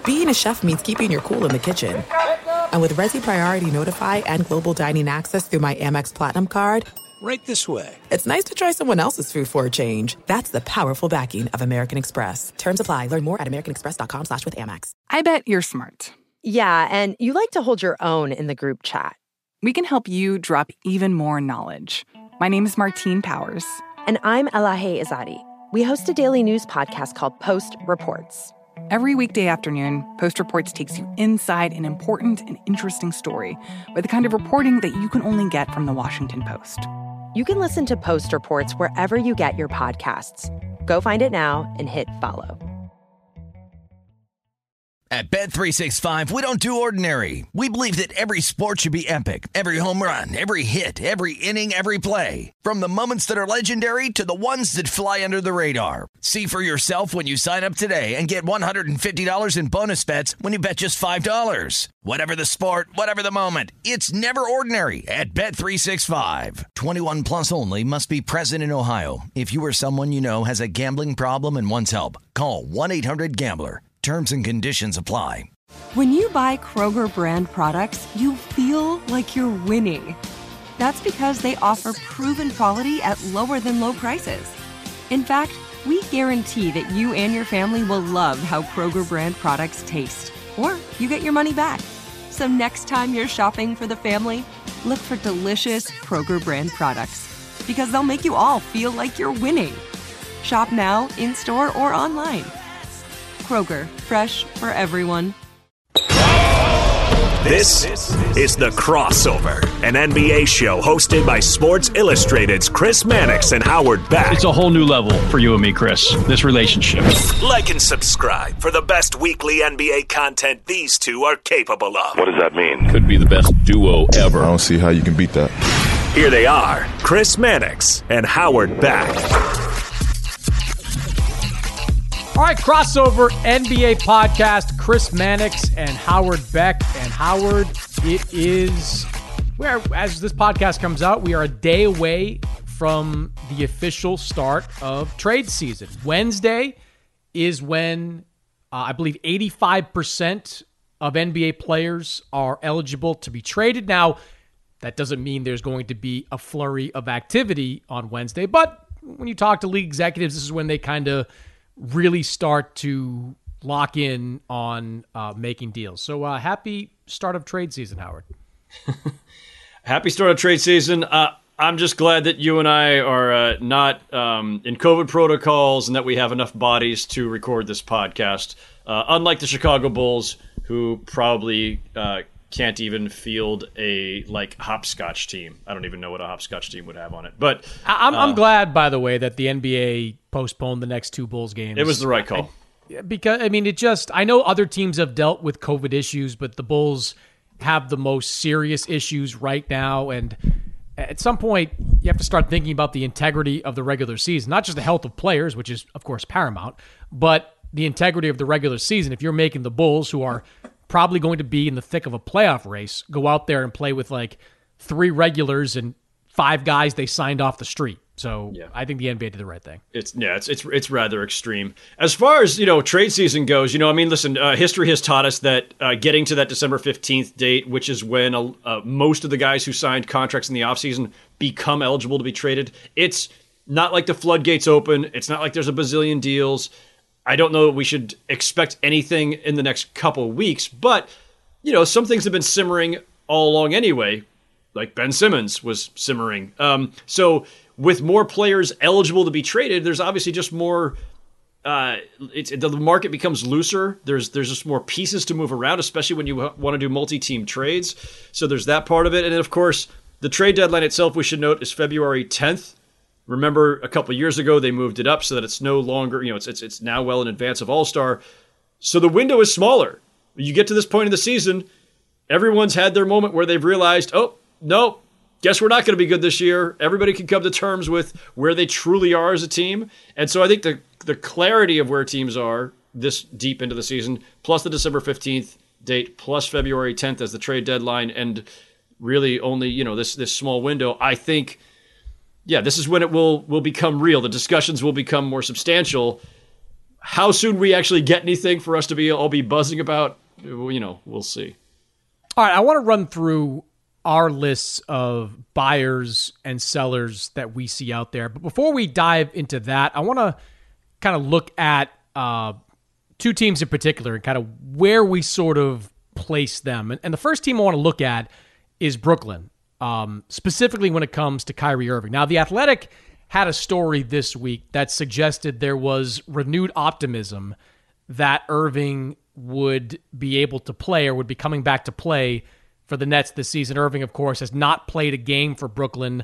being a chef means keeping your cool in the kitchen. And with Resi Priority Notify and Global Dining Access through my Amex Platinum card, right this way. It's nice to try someone else's food for a change. That's the powerful backing of American Express. Terms apply. Learn more at americanexpress.com/withAmex. I bet you're smart. Yeah, and you like to hold your own in the group chat. We can help you drop even more knowledge. My name is Martine Powers. And I'm Elahe Izadi. We host a daily news podcast called Post Reports. Every weekday afternoon, Post Reports takes you inside an important and interesting story with the kind of reporting that you can only get from the Washington Post. You can listen to Post Reports wherever you get your podcasts. Go find it now and hit follow. At Bet365, we don't do ordinary. We believe that every sport should be epic. Every home run, every hit, every inning, every play. From the moments that are legendary to the ones that fly under the radar. See for yourself when you sign up today and get $150 in bonus bets when you bet just $5. Whatever the sport, whatever the moment, it's never ordinary at Bet365. 21 plus only. Must be present in Ohio. If you or someone you know has a gambling problem and wants help, call 1-800-GAMBLER. Terms and conditions apply. When you buy Kroger brand products, you feel like you're winning. That's because they offer proven quality at lower than low prices. In fact, we guarantee that you and your family will love how Kroger brand products taste, or you get your money back. So next time you're shopping for the family, look for delicious Kroger brand products, because they'll make you all feel like you're winning. Shop now, in-store, or online. Kroger, fresh for everyone. This is The Crossover, an NBA show hosted by Sports Illustrated's Chris Mannix and Howard Beck. It's a whole new level for you and me, Chris, this relationship. Like and subscribe for the best weekly NBA content these two are capable of. What does that mean? Could be the best duo ever. I don't see how you can beat that. Here they are, Chris Mannix and Howard Beck. All right, Crossover NBA podcast, Chris Mannix and Howard Beck. And Howard, it is, as this podcast comes out, we are a day away from the official start of trade season. Wednesday is when I believe 85% of NBA players are eligible to be traded. Now, that doesn't mean there's going to be a flurry of activity on Wednesday, but when you talk to league executives, this is when they kind of really start to lock in on making deals. So happy start of trade season, Howard. Happy start of trade season. I'm just glad that you and I are not in COVID protocols and that we have enough bodies to record this podcast. Unlike the Chicago Bulls, who probably can't even field a hopscotch team. I don't even know what a hopscotch team would have on it. But I'm glad, by the way, that the NBA postponed the next two Bulls games. It was the right call. Because, I mean, I know other teams have dealt with COVID issues, but the Bulls have the most serious issues right now. And at some point, you have to start thinking about the integrity of the regular season, not just the health of players, which is, of course, paramount, but the integrity of the regular season. If you're making the Bulls, who are probably going to be in the thick of a playoff race, go out there and play with like 3 regulars and 5 guys they signed off the street. So yeah. I think the NBA did the right thing. It's rather extreme. As far as, trade season goes, listen, history has taught us that getting to that December 15th date, which is when most of the guys who signed contracts in the offseason become eligible to be traded. It's not like the floodgates open. It's not like there's a bazillion deals. I don't know that we should expect anything in the next couple of weeks, but, some things have been simmering all along anyway, like Ben Simmons was simmering. So with more players eligible to be traded, there's obviously just more, the market becomes looser. There's just more pieces to move around, especially when you want to do multi-team trades. So there's that part of it. And then, of course, the trade deadline itself, we should note, is February 10th. Remember, a couple of years ago, they moved it up so that it's no longer, it's now well in advance of All-Star. So the window is smaller. You get to this point in the season, everyone's had their moment where they've realized, oh, no, guess we're not going to be good this year. Everybody can come to terms with where they truly are as a team. And so I think the clarity of where teams are this deep into the season, plus the December 15th date, plus February 10th as the trade deadline, and really only, this small window, I think, yeah, this is when it will become real. The discussions will become more substantial. how soon we actually get anything for us to all be buzzing about, we'll see. All right, I want to run through our lists of buyers and sellers that we see out there. But before we dive into that, I want to kind of look at two teams in particular and kind of where we sort of place them. And the first team I want to look at is Brooklyn, specifically when it comes to Kyrie Irving. Now, The Athletic had a story this week that suggested there was renewed optimism that Irving would be able to play or would be coming back to play for the Nets this season. Irving, of course, has not played a game for Brooklyn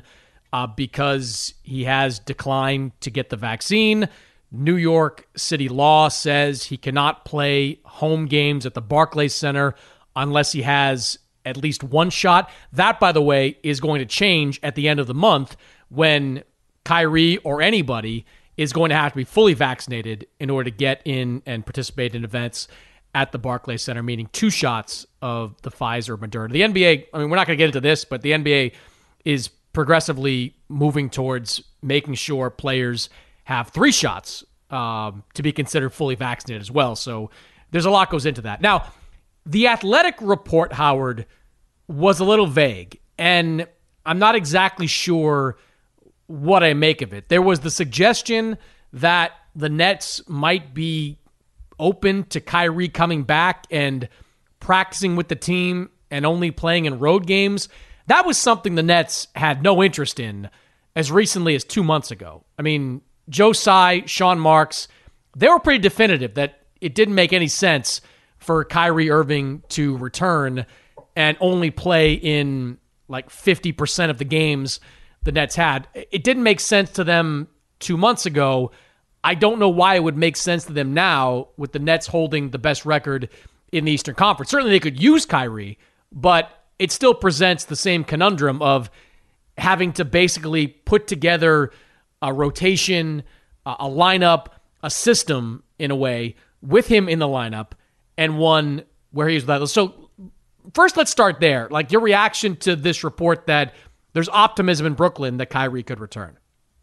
because he has declined to get the vaccine. New York City law says he cannot play home games at the Barclays Center unless he has at least one shot. That, by the way, is going to change at the end of the month when Kyrie or anybody is going to have to be fully vaccinated in order to get in and participate in events at the Barclays Center, meaning 2 shots of the Pfizer or Moderna. The NBA, we're not going to get into this, but the NBA is progressively moving towards making sure players have 3 shots to be considered fully vaccinated as well. So there's a lot goes into that. Now, the Athletic report, Howard, was a little vague, and I'm not exactly sure what I make of it. There was the suggestion that the Nets might be open to Kyrie coming back and practicing with the team and only playing in road games. That was something the Nets had no interest in as recently as 2 months ago. I mean, Joe Tsai, Sean Marks, they were pretty definitive that it didn't make any sense for Kyrie Irving to return and only play in like 50% of the games the Nets had. It didn't make sense to them 2 months ago. I don't know why it would make sense to them now with the Nets holding the best record in the Eastern Conference. Certainly they could use Kyrie, but it still presents the same conundrum of having to basically put together a rotation, a lineup, a system in a way with him in the lineup and one where he's without. So first, let's start there. Like your reaction to this report that there's optimism in Brooklyn that Kyrie could return.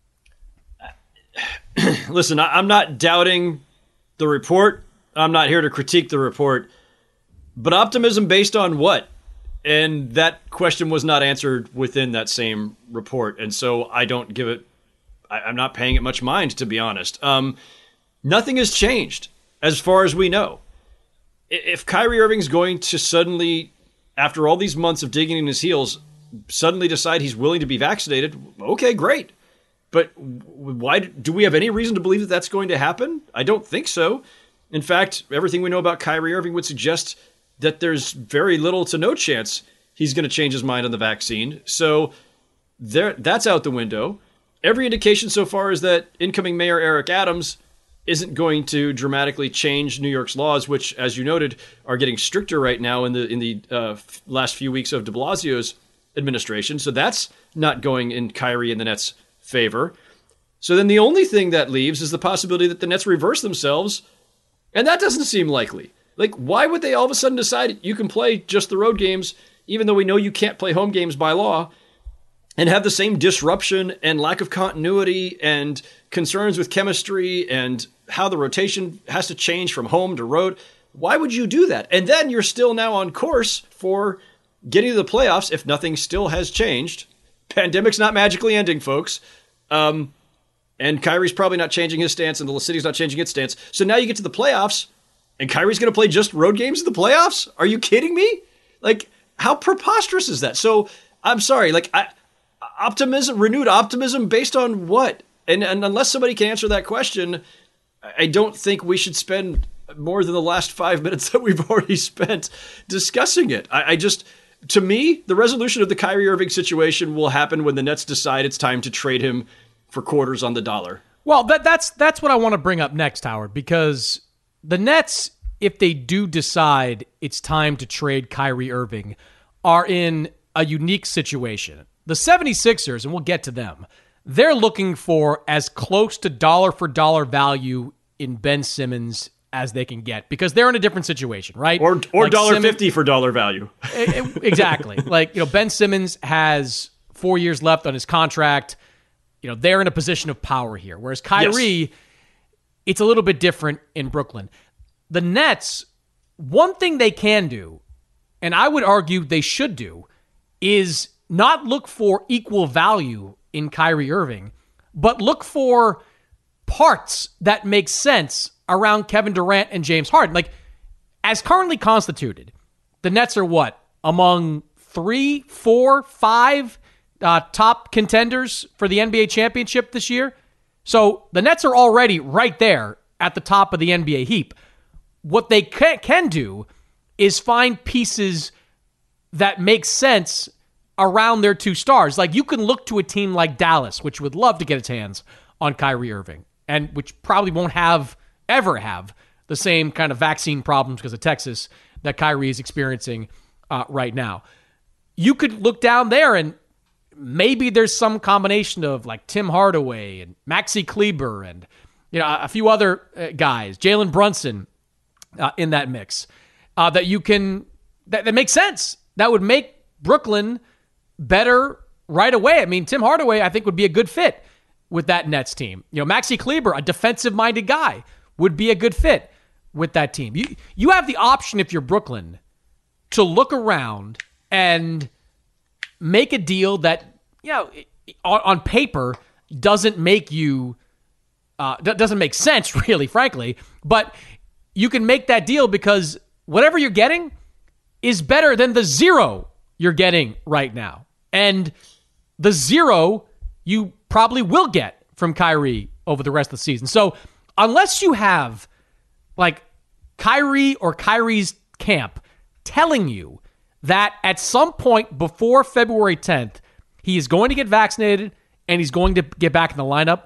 Listen, I'm not doubting the report. I'm not here to critique the report. But optimism based on what? And that question was not answered within that same report. And so I don't give it, I'm not paying it much mind, to be honest. Nothing has changed as far as we know. If Kyrie Irving's going to suddenly, after all these months of digging in his heels, suddenly decide he's willing to be vaccinated, okay, great. But why do we have any reason to believe that that's going to happen? I don't think so. In fact, everything we know about Kyrie Irving would suggest that there's very little to no chance he's going to change his mind on the vaccine. So that's out the window. Every indication so far is that incoming Mayor Eric Adams isn't going to dramatically change New York's laws, which, as you noted, are getting stricter right now in the last few weeks of de Blasio's administration. So that's not going in Kyrie and the Nets' favor. So then the only thing that leaves is the possibility that the Nets reverse themselves, and that doesn't seem likely. Like, why would they all of a sudden decide you can play just the road games, even though we know you can't play home games by law, and have the same disruption and lack of continuity and concerns with chemistry and how the rotation has to change from home to road? Why would you do that? And then you're still now on course for getting to the playoffs if nothing still has changed. Pandemic's not magically ending, folks. And Kyrie's probably not changing his stance, and the city's not changing its stance. So now you get to the playoffs, and Kyrie's going to play just road games in the playoffs? Are you kidding me? Like, how preposterous is that? So, I'm sorry, like, renewed optimism based on what? And unless somebody can answer that question, I don't think we should spend more than the last 5 minutes that we've already spent discussing it. To me, the resolution of the Kyrie Irving situation will happen when the Nets decide it's time to trade him for quarters on the dollar. Well, that's what I want to bring up next, Howard, because the Nets, if they do decide it's time to trade Kyrie Irving, are in a unique situation. The 76ers, and we'll get to them, they're looking for as close to dollar-for-dollar value in Ben Simmons as they can get, because they're in a different situation, right? Or like $1.50 for dollar value. Exactly. Like, Ben Simmons has 4 years left on his contract. They're in a position of power here. Whereas Kyrie, it's a little bit different in Brooklyn. The Nets, one thing they can do, and I would argue they should do, is not look for equal value in Kyrie Irving, but look for parts that make sense around Kevin Durant and James Harden. Like, as currently constituted, the Nets are what? Among 3, 4, 5 top contenders for the NBA championship this year? So the Nets are already right there at the top of the NBA heap. What they can do is find pieces that make sense around their two stars. Like, you can look to a team like Dallas, which would love to get its hands on Kyrie Irving, and which probably won't ever have the same kind of vaccine problems because of Texas that Kyrie is experiencing right now. You could look down there and maybe there's some combination of like Tim Hardaway and Maxi Kleber and a few other guys, Jalen Brunson in that mix that you can that makes sense. That would make Brooklyn better right away. I mean, Tim Hardaway I think would be a good fit with that Nets team. Maxi Kleber, a defensive-minded guy, would be a good fit with that team. You have the option, if you're Brooklyn, to look around and make a deal that, on paper doesn't make sense, really, frankly, but you can make that deal because whatever you're getting is better than the zero you're getting right now. And the zero you probably will get from Kyrie over the rest of the season. So unless you have like Kyrie or Kyrie's camp telling you that at some point before February 10th, he is going to get vaccinated and he's going to get back in the lineup,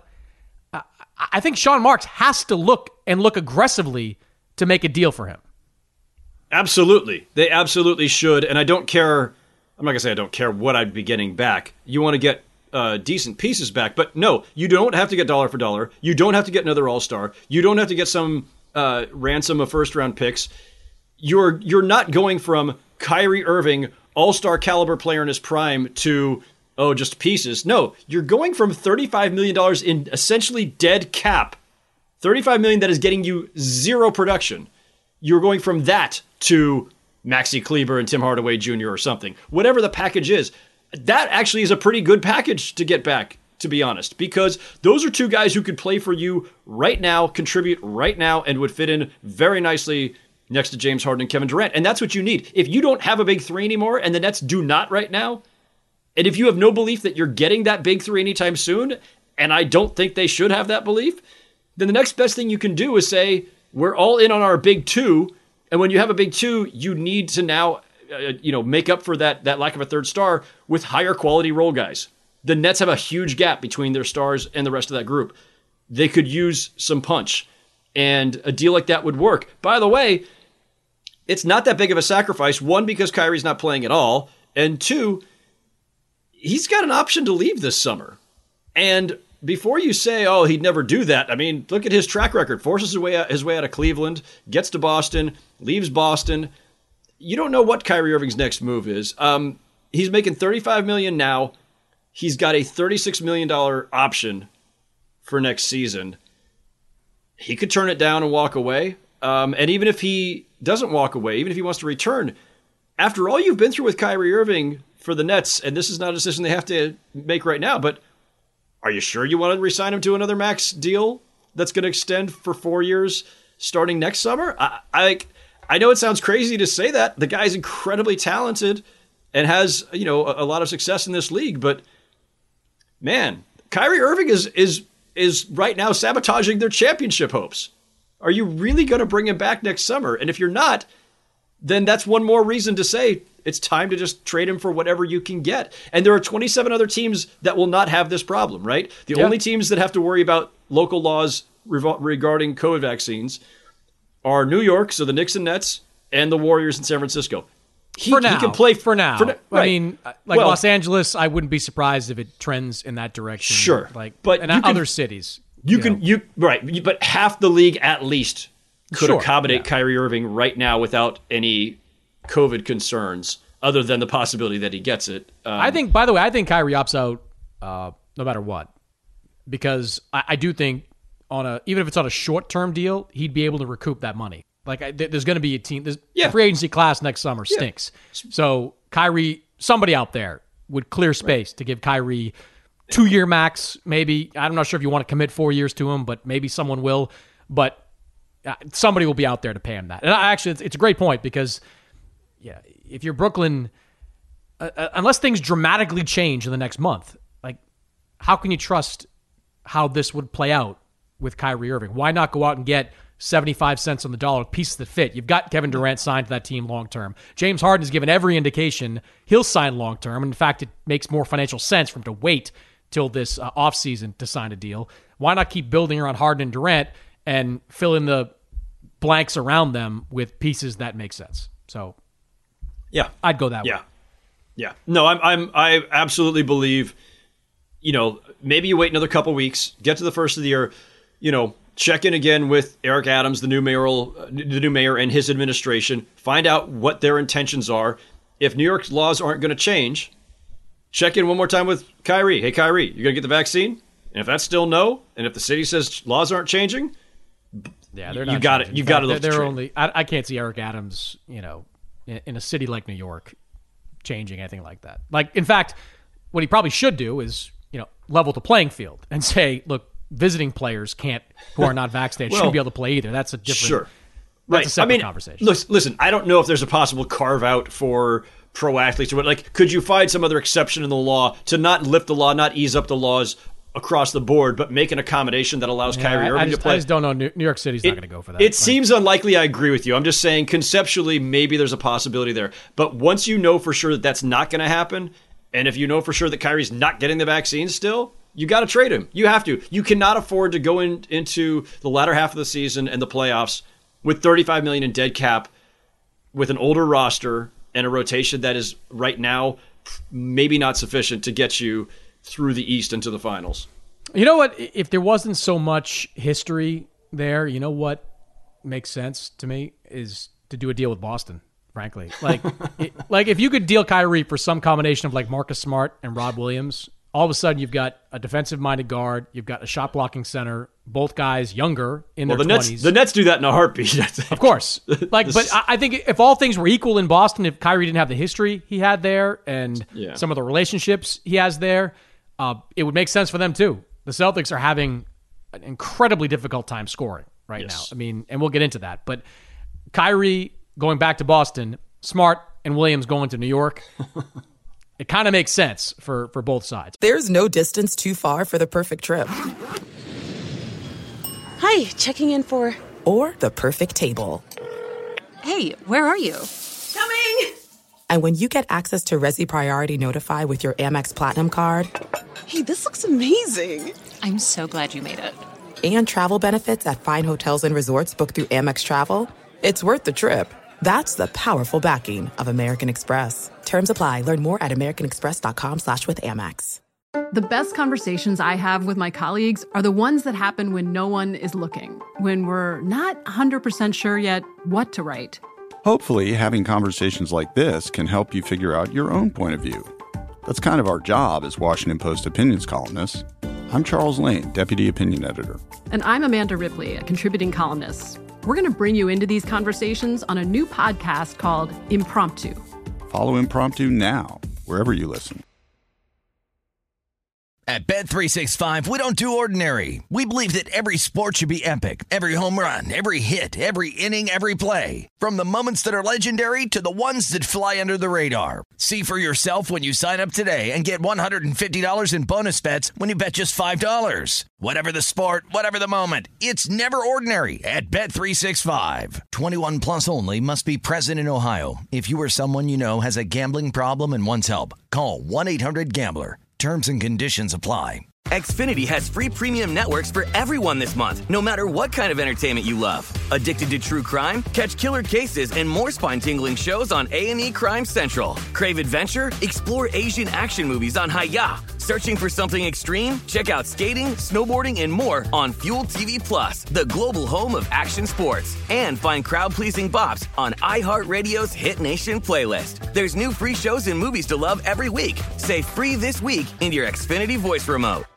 I think Sean Marks has to look aggressively to make a deal for him. Absolutely. They absolutely should. And I don't care. I'm not going to say I don't care what I'd be getting back. You want to get decent pieces back. But no, you don't have to get dollar for dollar. You don't have to get another all-star. You don't have to get some ransom of first-round picks. You're not going from Kyrie Irving, all-star caliber player in his prime, to, just pieces. No, you're going from $35 million in essentially dead cap. $35 million that is getting you zero production. You're going from that to Maxi Kleber and Tim Hardaway Jr. or something. Whatever the package is, that actually is a pretty good package to get back, to be honest, because those are two guys who could play for you right now, contribute right now, and would fit in very nicely next to James Harden and Kevin Durant. And that's what you need. If you don't have a big three anymore, and the Nets do not right now, and if you have no belief that you're getting that big three anytime soon, and I don't think they should have that belief, then the next best thing you can do is say, we're all in on our big two, and when you have a big two, you need to now make up for that lack of a third star with higher quality role guys. The Nets have a huge gap between their stars and the rest of that group. They could use some punch, and a deal like that would work. By the way, it's not that big of a sacrifice. One, because Kyrie's not playing at all, and two, he's got an option to leave this summer. And before you say, he'd never do that, I mean, look at his track record. Forces his way out of Cleveland, gets to Boston, leaves Boston. You don't know what Kyrie Irving's next move is. He's making $35 million now. He's got a $36 million option for next season. He could turn it down and walk away. And even if he doesn't walk away, even if he wants to return, after all you've been through with Kyrie Irving for the Nets, and this is not a decision they have to make right now, but are you sure you want to re-sign him to another max deal that's going to extend for 4 years starting next summer? I know it sounds crazy to say that. The guy's incredibly talented and has, a lot of success in this league, but man, Kyrie Irving is right now sabotaging their championship hopes. Are you really going to bring him back next summer? And if you're not, then that's one more reason to say it's time to just trade him for whatever you can get. And there are 27 other teams that will not have this problem, right? The only teams that have to worry about local laws regarding COVID vaccines are New York, so the Knicks and Nets, and the Warriors in San Francisco. He can play for now. Right. I mean, Los Angeles, I wouldn't be surprised if it trends in that direction. Sure, but in other cities, but half the league at least could accommodate Kyrie Irving right now without any COVID concerns, other than the possibility that he gets it. I think Kyrie opts out no matter what, because I do think even if it's on a short-term deal, he'd be able to recoup that money. Like, there's going to be a team. The free agency class next summer stinks. So Kyrie, somebody out there would clear space to give Kyrie 2-year max, maybe. I'm not sure if you want to commit 4 years to him, but maybe someone will. But somebody will be out there to pay him that. And actually, it's a great point because, if you're Brooklyn, unless things dramatically change in the next month, like, how can you trust how this would play out with Kyrie Irving? Why not go out and get 75 cents on the dollar pieces that fit? You've got Kevin Durant signed to that team long-term. James Harden has given every indication he'll sign long-term. In fact, it makes more financial sense for him to wait till this offseason to sign a deal. Why not keep building around Harden and Durant and fill in the blanks around them with pieces that make sense? So, I'd go that way. Yeah. No, I absolutely believe, maybe you wait another couple weeks, get to the first of the year, check in again with Eric Adams, the new mayor and his administration, find out what their intentions are. If New York's laws aren't going to change, check in one more time with Kyrie. Hey, Kyrie, you going to get the vaccine? And if that's still no, and if the city says laws aren't changing, they're not. You got to look. They're only. I can't see Eric Adams, in a city like New York, changing anything like that. Like, in fact, what he probably should do is, level the playing field and say, look, visiting players who are not vaccinated shouldn't be able to play either. That's a different. Sure. That's a separate conversation. Listen, I don't know if there's a possible carve out for pro athletes or what. Like, could you find some other exception in the law to not lift the law, not ease up the laws across the board, but make an accommodation that allows Kyrie Irving to play? I just don't know. New York City's not going to go for that. It seems unlikely. I agree with you. I'm just saying conceptually, maybe there's a possibility there. But once you know for sure that that's not going to happen, and if you know for sure that Kyrie's not getting the vaccine still, you got to trade him. You have to. You cannot afford to go into the latter half of the season and the playoffs with $35 million in dead cap, with an older roster and a rotation that is right now maybe not sufficient to get you through the East into the finals. You know what? If there wasn't so much history there, you know what makes sense to me is to do a deal with Boston, frankly. Like, if you could deal Kyrie for some combination of like Marcus Smart and Rob Williams, all of a sudden you've got a defensive-minded guard, you've got a shot-blocking center, both guys younger in their 20s. The Nets do that in a heartbeat. Of course. But I think if all things were equal in Boston, if Kyrie didn't have the history he had there and some of the relationships he has there, it would make sense for them too. The Celtics are having an incredibly difficult time scoring right now. I mean, and we'll get into that. But Kyrie going back to Boston, Smart and Williams going to New York, it kind of makes sense for both sides. There's no distance too far for the perfect trip. Hi, checking in for... Or the perfect table. Hey, where are you? Coming! And when you get access to Resi Priority Notify with your Amex Platinum card... Hey, this looks amazing. I'm so glad you made it. And travel benefits at fine hotels and resorts booked through Amex Travel, it's worth the trip. That's the powerful backing of American Express. Terms apply. Learn more at americanexpress.com/withAmex. The best conversations I have with my colleagues are the ones that happen when no one is looking, when we're not 100% sure yet what to write. Hopefully, having conversations like this can help you figure out your own point of view. That's kind of our job as Washington Post opinions columnists. I'm Charles Lane, Deputy Opinion Editor. And I'm Amanda Ripley, a contributing columnist. We're going to bring you into these conversations on a new podcast called Impromptu. Follow Impromptu now, wherever you listen. At Bet365, we don't do ordinary. We believe that every sport should be epic. Every home run, every hit, every inning, every play. From the moments that are legendary to the ones that fly under the radar. See for yourself when you sign up today and get $150 in bonus bets when you bet just $5. Whatever the sport, whatever the moment, it's never ordinary at Bet365. 21 plus only. Must be present in Ohio. If you or someone you know has a gambling problem and wants help, call 1-800-GAMBLER. Terms and conditions apply. Xfinity has free premium networks for everyone this month, no matter what kind of entertainment you love. Addicted to true crime? Catch killer cases and more spine-tingling shows on A&E Crime Central. Crave adventure? Explore Asian action movies on Hi-YAH. Searching for something extreme? Check out skating, snowboarding, and more on Fuel TV Plus, the global home of action sports. And find crowd-pleasing bops on iHeartRadio's Hit Nation playlist. There's new free shows and movies to love every week. Say free this week in your Xfinity voice remote.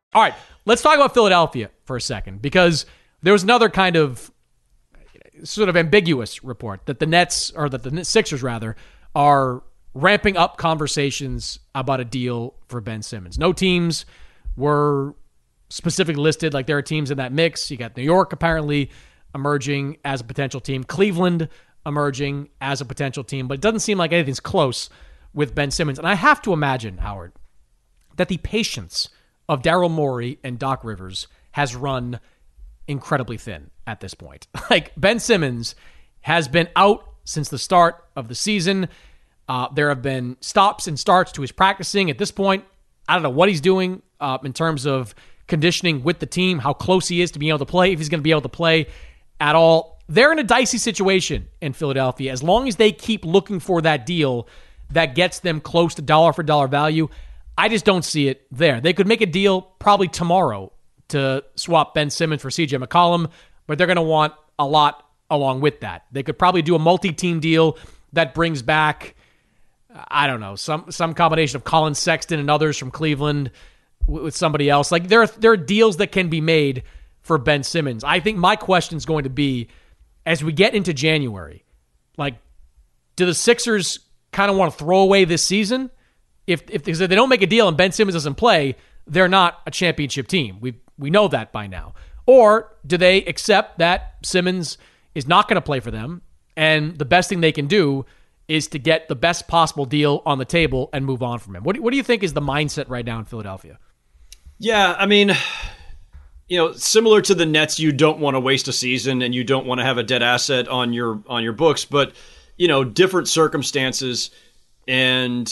All right, let's talk about Philadelphia for a second, because there was another kind of sort of ambiguous report that the Sixers rather are ramping up conversations about a deal for Ben Simmons. No teams were specifically listed. Like, there are teams in that mix. You got New York apparently emerging as a potential team, Cleveland emerging as a potential team, but it doesn't seem like anything's close with Ben Simmons. And I have to imagine, Howard, that the patience of Daryl Morey and Doc Rivers has run incredibly thin at this point. Like, Ben Simmons has been out since the start of the season. There have been stops and starts to his practicing. At this point, I don't know what he's doing in terms of conditioning with the team, how close he is to being able to play, if he's going to be able to play at all. They're in a dicey situation in Philadelphia. As long as they keep looking for that deal that gets them close to dollar for dollar value, I just don't see it there. They could make a deal probably tomorrow to swap Ben Simmons for CJ McCollum, but they're going to want a lot along with that. They could probably do a multi-team deal that brings back, I don't know, some combination of Colin Sexton and others from Cleveland with somebody else. Like, there are deals that can be made for Ben Simmons. I think my question is going to be, as we get into January, like, do the Sixers kind of want to throw away this season? If they don't make a deal and Ben Simmons doesn't play, they're not a championship team. We know that by now. Or do they accept that Simmons is not going to play for them, and the best thing they can do is to get the best possible deal on the table and move on from him? What do you think is the mindset right now in Philadelphia? Yeah, I mean, similar to the Nets, you don't want to waste a season and you don't want to have a dead asset on your books, but different circumstances. And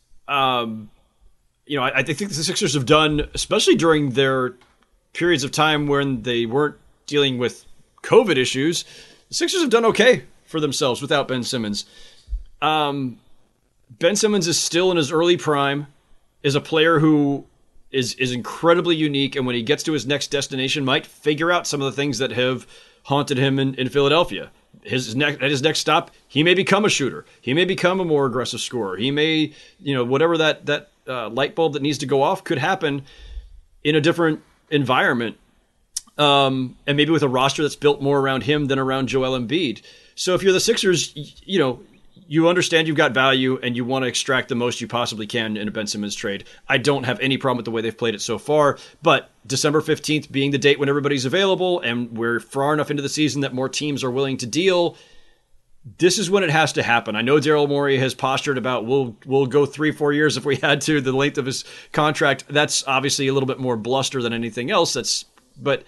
I think the Sixers have done, especially during their periods of time when they weren't dealing with COVID issues, the Sixers have done okay for themselves without Ben Simmons. Ben Simmons is still in his early prime, is a player who is incredibly unique, and when he gets to his next destination, might figure out some of the things that have haunted him in Philadelphia. At his next stop, he may become a shooter. He may become a more aggressive scorer. He may, whatever that light bulb that needs to go off could happen in a different environment, and maybe with a roster that's built more around him than around Joel Embiid. So if you're the Sixers, you understand you've got value and you want to extract the most you possibly can in a Ben Simmons trade. I don't have any problem with the way they've played it so far, but December 15th being the date when everybody's available and we're far enough into the season that more teams are willing to deal, this is when it has to happen. I know Daryl Morey has postured about we'll go 3-4 years if we had to, the length of his contract. That's obviously a little bit more bluster than anything else. But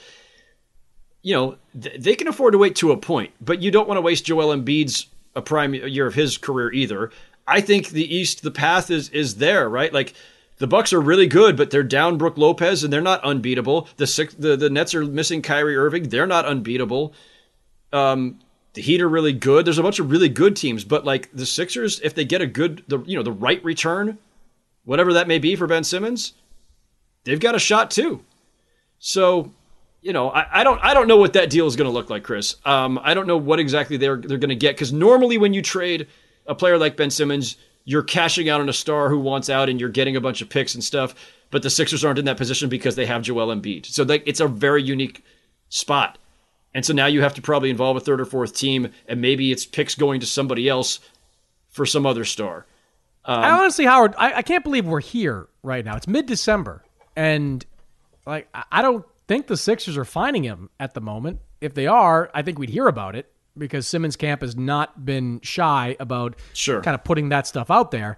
they can afford to wait to a point, but you don't want to waste Joel Embiid's a prime year of his career either. I think the East, the path is there, right? Like, the Bucks are really good, but they're down Brook Lopez and they're not unbeatable. The Nets are missing Kyrie Irving. They're not unbeatable. The Heat are really good. There's a bunch of really good teams, but like the Sixers, if they get the right return, whatever that may be for Ben Simmons, they've got a shot too. So, I don't know what that deal is going to look like, Chris. I don't know what exactly they're going to get, because normally when you trade a player like Ben Simmons, you're cashing out on a star who wants out and you're getting a bunch of picks and stuff, but the Sixers aren't in that position because they have Joel Embiid. So it's a very unique spot. And so now you have to probably involve a third or fourth team, and maybe it's picks going to somebody else for some other star. I honestly, Howard, I can't believe we're here right now. It's mid-December, and like I don't think the Sixers are finding him at the moment. If they are, I think we'd hear about it, because Simmons camp has not been shy about kind of putting that stuff out there.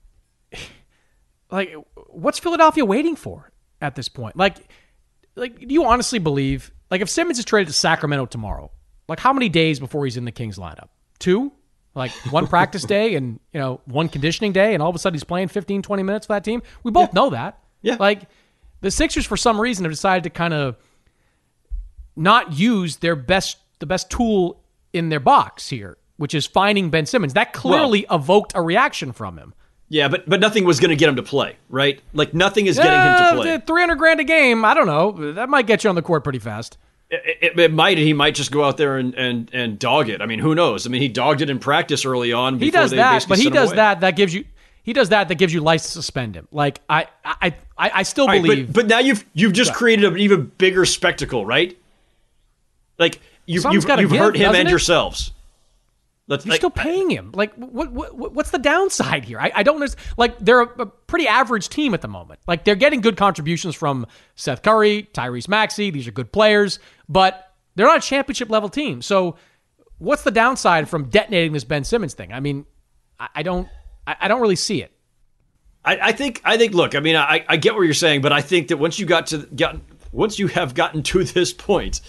Like, what's Philadelphia waiting for at this point? Like, do you honestly believe, like, if Simmons is traded to Sacramento tomorrow, like, how many days before he's in the Kings lineup? 2? Like, one practice day and, one conditioning day, and all of a sudden he's playing 15, 20 minutes for that team? We both know that. Yeah. Like, the Sixers, for some reason, have decided to kind of not use the best tool in their box here, which is finding Ben Simmons. That clearly evoked a reaction from him. Yeah, but nothing was going to get him to play, right? Like, nothing is getting him to play. $300,000 a game, I don't know. That might get you on the court pretty fast. It might. He might just go out there and dog it. I mean, who knows? I mean, he dogged it in practice early on. He does that, but he does that. That gives you. he does that gives you license to suspend him. Like I still believe. But now you've just created an even bigger spectacle, right? Like you've hurt him and yourselves. You're still paying him. Like, what's the downside here? I don't understand. Like, they're a pretty average team at the moment. Like, they're getting good contributions from Seth Curry, Tyrese Maxey. These are good players, but they're not a championship-level team. So, what's the downside from detonating this Ben Simmons thing? I mean, I don't really see it. I think. Look, I mean, I get what you're saying, but I think that once you have gotten to this point,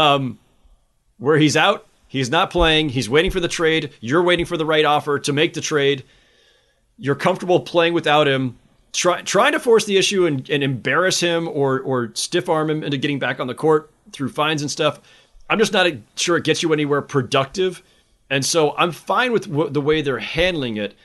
where he's out. He's not playing. He's waiting for the trade. You're waiting for the right offer to make the trade. You're comfortable playing without him. Trying to force the issue and embarrass him or stiff arm him into getting back on the court through fines and stuff. I'm just not sure it gets you anywhere productive. And so I'm fine with the way they're handling it.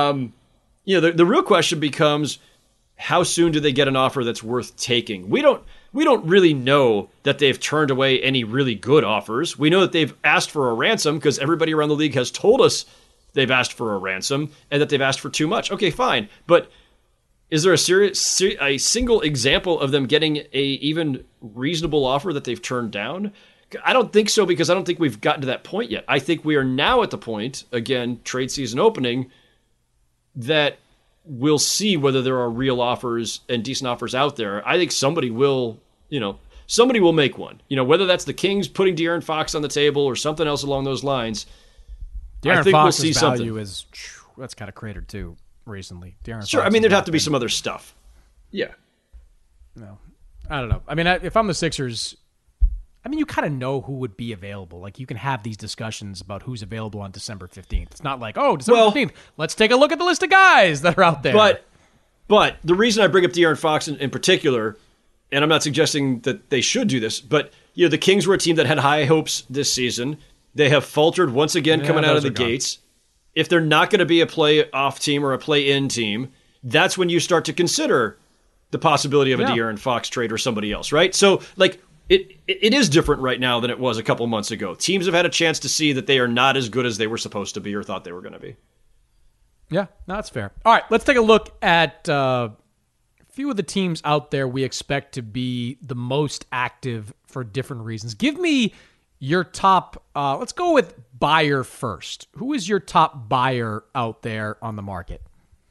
The real question becomes, how soon do they get an offer that's worth taking? We don't really know that they've turned away any really good offers. We know that they've asked for a ransom because everybody around the league has told us they've asked for a ransom and that they've asked for too much. Okay, fine. But is there a single example of them getting a even reasonable offer that they've turned down? I don't think so, because I don't think we've gotten to that point yet. I think we are now at the point, again, trade season opening, that we'll see whether there are real offers and decent offers out there. I think somebody will make one. Whether that's the Kings putting De'Aaron Fox on the table or something else along those lines. I think we'll see value that's kind of cratered too recently. Sure, I mean, there'd have to be some other stuff. Yeah. No, I don't know. I mean, if I'm the Sixers, I mean, you kind of know who would be available. Like, you can have these discussions about who's available on December 15th. It's not like, December 15th, let's take a look at the list of guys that are out there. But the reason I bring up De'Aaron Fox in particular, and I'm not suggesting that they should do this, but the Kings were a team that had high hopes this season. They have faltered once again coming out of the gates. If they're not going to be a playoff team or a play-in team, that's when you start to consider the possibility of a De'Aaron Fox trade or somebody else, right? So, like, It is different right now than it was a couple months ago. Teams have had a chance to see that they are not as good as they were supposed to be or thought they were going to be. Yeah, no, that's fair. All right, let's take a look at a few of the teams out there we expect to be the most active for different reasons. Give me your top, let's go with buyer first. Who is your top buyer out there on the market?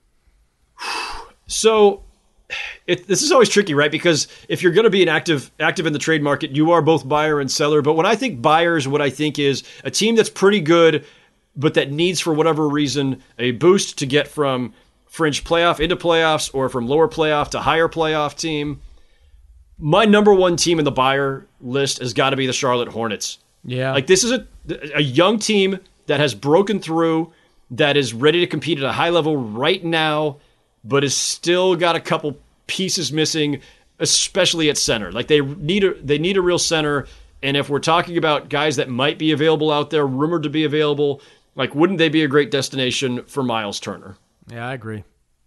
So this is always tricky, right? Because if you're going to be an active in the trade market, you are both buyer and seller. But when I think buyers, what I think is a team that's pretty good, but that needs, for whatever reason, a boost to get from fringe playoff into playoffs or from lower playoff to higher playoff team. My number one team in the buyer list has got to be the Charlotte Hornets. Yeah. Like, this is a young team that has broken through, that is ready to compete at a high level right now, but has still got a couple pieces missing, especially at center. Like, they need a real center. And if we're talking about guys that might be available out there, rumored to be available, like, wouldn't they be a great destination for Miles Turner? Yeah, I agree.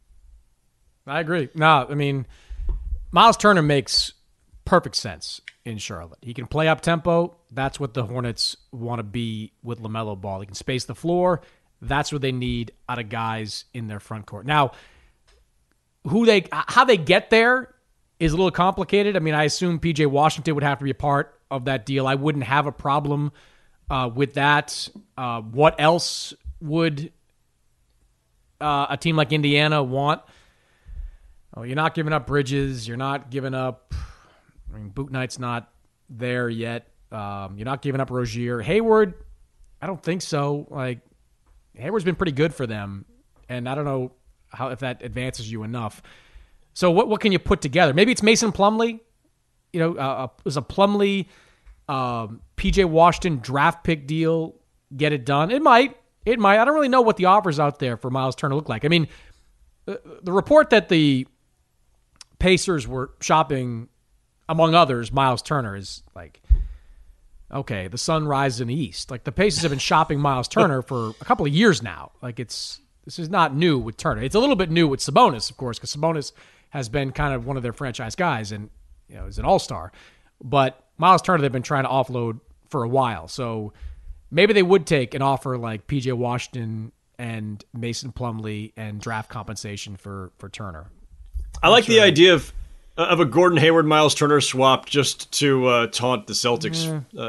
No, I mean, Miles Turner makes perfect sense in Charlotte. He can play up tempo. That's what the Hornets want to be with LaMelo Ball. He can space the floor. That's what they need out of guys in their front court. Now, how they get there is a little complicated. I mean, I assume PJ Washington would have to be a part of that deal. I wouldn't have a problem with that. What else would a team like Indiana want? Oh, you're not giving up Bridges. You're not giving up. I mean, Bouknight's not there yet. You're not giving up Rozier. Hayward, I don't think so. Like, Hayward's been pretty good for them, and I don't know if that advances you enough. So what can you put together? Maybe it's Mason Plumlee. Is a Plumlee, PJ Washington draft pick deal get it done? It might. I don't really know what the offers out there for Miles Turner look like. I mean, the report that the Pacers were shopping, among others, Miles Turner is like, okay, the sun rises in the east. Like, the Pacers have been shopping Miles Turner for a couple of years now. Like, this is not new with Turner. It's a little bit new with Sabonis, of course, because Sabonis has been kind of one of their franchise guys and, is an all-star. But Miles Turner, they've been trying to offload for a while. So maybe they would take an offer like PJ Washington and Mason Plumlee and draft compensation for Turner. I like the idea of a Gordon Hayward Miles Turner swap just to taunt the Celtics,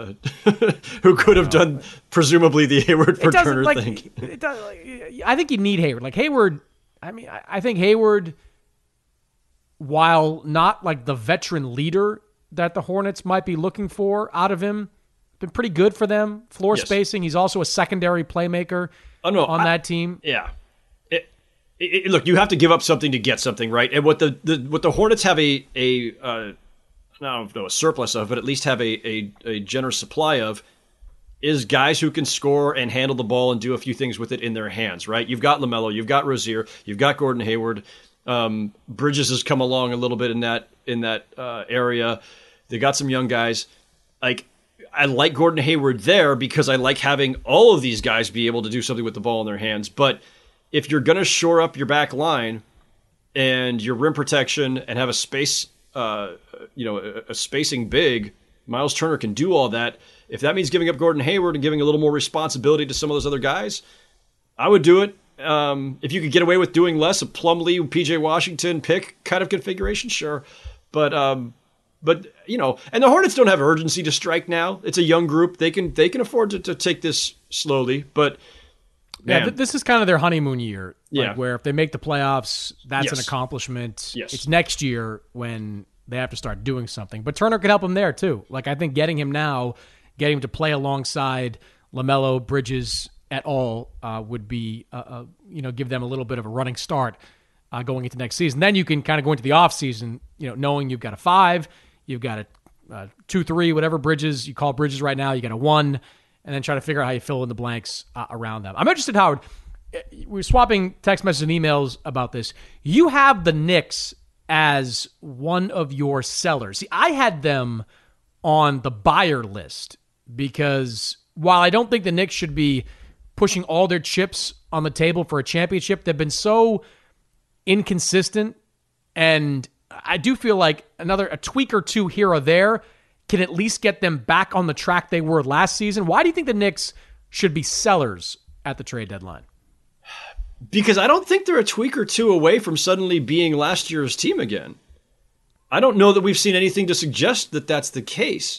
who could have done presumably the Hayward for Turner thing. I think you need Hayward. Like Hayward, I think Hayward, while not like the veteran leader that the Hornets might be looking for out of him, been pretty good for them. Floor spacing. He's also a secondary playmaker on that team. Yeah. Look, you have to give up something to get something, right? And what the Hornets have I don't know, a surplus of, but at least have a generous supply of, is guys who can score and handle the ball and do a few things with it in their hands, right? You've got LaMelo, you've got Rozier, you've got Gordon Hayward. Bridges has come along a little bit in that area. They got some young guys. Like, I like Gordon Hayward there because I like having all of these guys be able to do something with the ball in their hands. But if you're going to shore up your back line and your rim protection and have a space, a spacing big, Miles Turner can do all that. If that means giving up Gordon Hayward and giving a little more responsibility to some of those other guys, I would do it. If you could get away with doing less, a Plumlee, PJ Washington pick kind of configuration, sure. But and the Hornets don't have urgency to strike now. It's a young group. They can afford to take this slowly, but yeah, this is kind of their honeymoon year. Where if they make the playoffs, that's an accomplishment. Yes. It's next year when they have to start doing something. But Turner could help them there too. Like, I think getting him now, getting him to play alongside LaMelo, Bridges at all would be, give them a little bit of a running start going into next season. Then you can kind of go into the offseason, knowing you've got a 5, you've got a 2-3, whatever Bridges, you call Bridges right now, you got a 1, and then try to figure out how you fill in the blanks around them. I'm interested, Howard. We're swapping text messages and emails about this. You have the Knicks as one of your sellers. See, I had them on the buyer list because while I don't think the Knicks should be pushing all their chips on the table for a championship, they've been so inconsistent, and I do feel like a tweak or two here or there can at least get them back on the track they were last season. Why do you think the Knicks should be sellers at the trade deadline? Because I don't think they're a tweak or two away from suddenly being last year's team again. I don't know that we've seen anything to suggest that that's the case.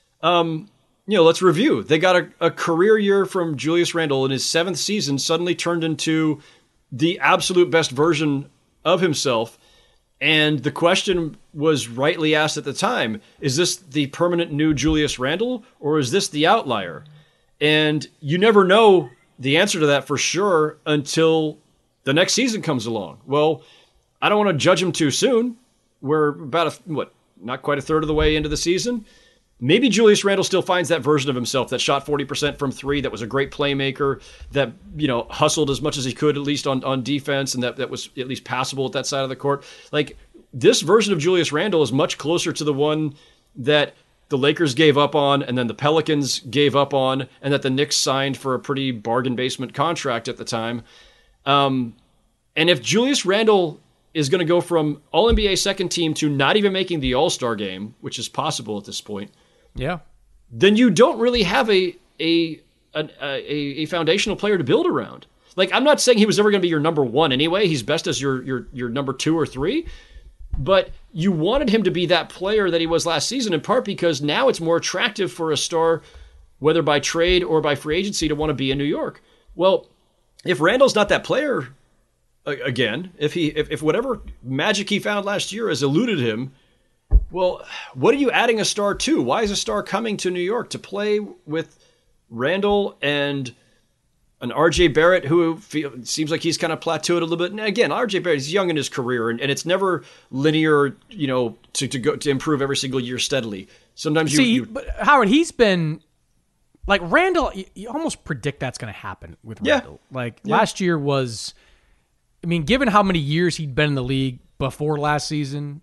Let's review. They got a career year from Julius Randle in his 7th season, suddenly turned into the absolute best version of himself. And the question was rightly asked at the time, is this the permanent new Julius Randle, or is this the outlier? And you never know the answer to that for sure until the next season comes along. Well, I don't want to judge him too soon. We're about not quite a third of the way into the season. Maybe Julius Randle still finds that version of himself that shot 40% from 3, that was a great playmaker, that hustled as much as he could, at least on defense, and that was at least passable at that side of the court. Like, this version of Julius Randle is much closer to the one that the Lakers gave up on, and then the Pelicans gave up on, and that the Knicks signed for a pretty bargain basement contract at the time. And if Julius Randle is going to go from All-NBA second team to not even making the All-Star game, which is possible at this point, then you don't really have a foundational player to build around. Like, I'm not saying he was ever going to be your number 1 anyway. He's best as your number 2 or 3. But you wanted him to be that player that he was last season, in part because now it's more attractive for a star, whether by trade or by free agency, to want to be in New York. Well, if Randall's not that player again, if whatever magic he found last year has eluded him, well, what are you adding a star to? Why is a star coming to New York to play with Randall and an RJ Barrett, who seems like he's kind of plateaued a little bit? And again, RJ Barrett is young in his career, and it's never linear, to improve every single year steadily. Sometimes but Howard, he's been like Randall. You almost predict that's going to happen with Randall. Last year was, given how many years he'd been in the league before last season,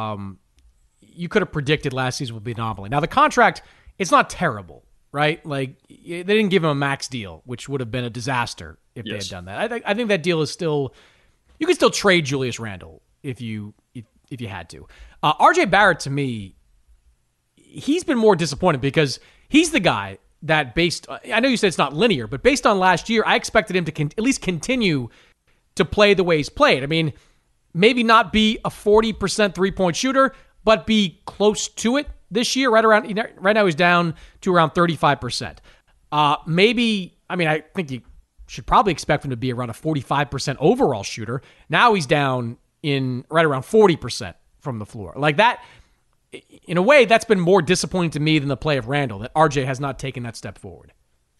you could have predicted last season would be an anomaly. Now the contract, it's not terrible. Right? Like, they didn't give him a max deal, which would have been a disaster if they had done that. I think that deal is still, you can still trade Julius Randle if you had to. RJ Barrett, to me, he's been more disappointed because he's the guy that I know you said it's not linear, but based on last year, I expected him to at least continue to play the way he's played. I mean, maybe not be a 40% 3-point shooter, but be close to it this year. Right now he's down to around 35%. I think you should probably expect him to be around a 45% overall shooter. Now he's down in right around 40% from the floor. Like that, in a way, that's been more disappointing to me than the play of Randall, that RJ has not taken that step forward.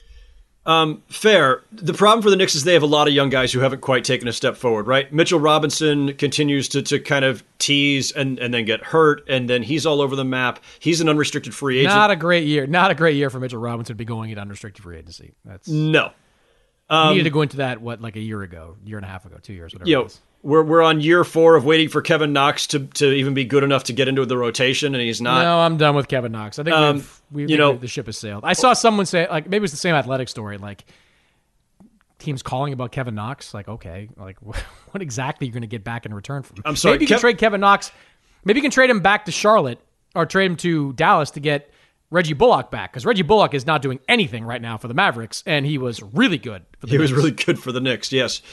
Fair. The problem for the Knicks is they have a lot of young guys who haven't quite taken a step forward, right? Mitchell Robinson continues to kind of tease and then get hurt, and then he's all over the map. He's an unrestricted free agent. Not a great year for Mitchell Robinson to be going into unrestricted free agency. No. He needed to go into that, like a year ago, year and a half ago, 2 years, whatever it is. We're on year 4 of waiting for Kevin Knox to even be good enough to get into the rotation, and he's not. No, I'm done with Kevin Knox. I think the ship has sailed. I saw someone say, like, maybe it's the same Athletic story, like teams calling about Kevin Knox. Like, okay, like what exactly are you going to get back in return from him? I'm sorry. Maybe you can trade Kevin Knox. Maybe you can trade him back to Charlotte or trade him to Dallas to get Reggie Bullock back, because Reggie Bullock is not doing anything right now for the Mavericks, and he was really good for the Knicks. Was really good for the Knicks, yes.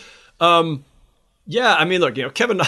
Yeah, I mean, look, Kevin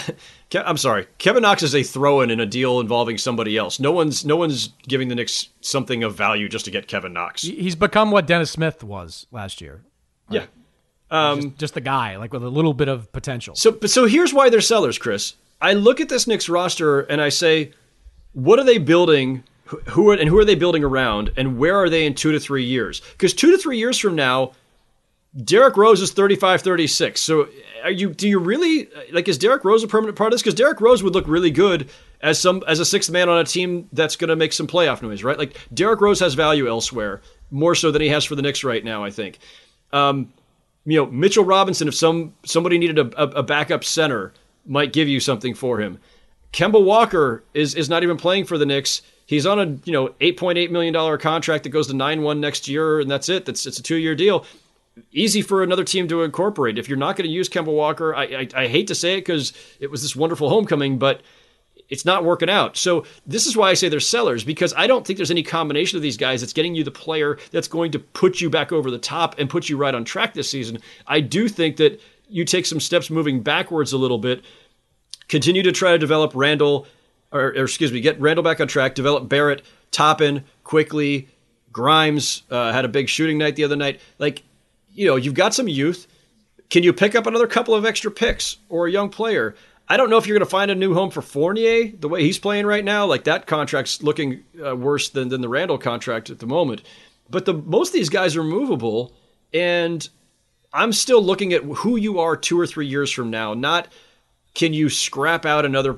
Knox is a throw-in in a deal involving somebody else. No one's giving the Knicks something of value just to get Kevin Knox. He's become what Dennis Smith was last year. Yeah. Just the guy, like with a little bit of potential. So here's why they're sellers, Chris. I look at this Knicks roster and I say, what are they building? Who are they building around? And where are they in 2 to 3 years? Because 2 to 3 years from now, Derrick Rose is 35, 36. So do you really, like, is Derrick Rose a permanent part of this? Because Derrick Rose would look really good as a sixth man on a team that's going to make some playoff noise, right? Like, Derrick Rose has value elsewhere, more so than he has for the Knicks right now, I think. Mitchell Robinson, if somebody needed a backup center, might give you something for him. Kemba Walker is not even playing for the Knicks. He's on a $8.8 million contract that goes to 9-1 next year, and that's it. It's a 2-year deal. Easy for another team to incorporate. If you're not going to use Kemba Walker, I hate to say it because it was this wonderful homecoming, but it's not working out. So this is why I say they're sellers, because I don't think there's any combination of these guys that's getting you the player that's going to put you back over the top and put you right on track this season. I do think that you take some steps moving backwards a little bit, continue to try to develop Randall, get Randall back on track, develop Barrett, Toppin, Quickly, Grimes had a big shooting night the other night. Like, you've got some youth. Can you pick up another couple of extra picks or a young player? I don't know if you're going to find a new home for Fournier the way he's playing right now. Like, that contract's looking worse than the Randall contract at the moment. But most of these guys are movable, and I'm still looking at who you are 2 or 3 years from now, not can you scrap out another,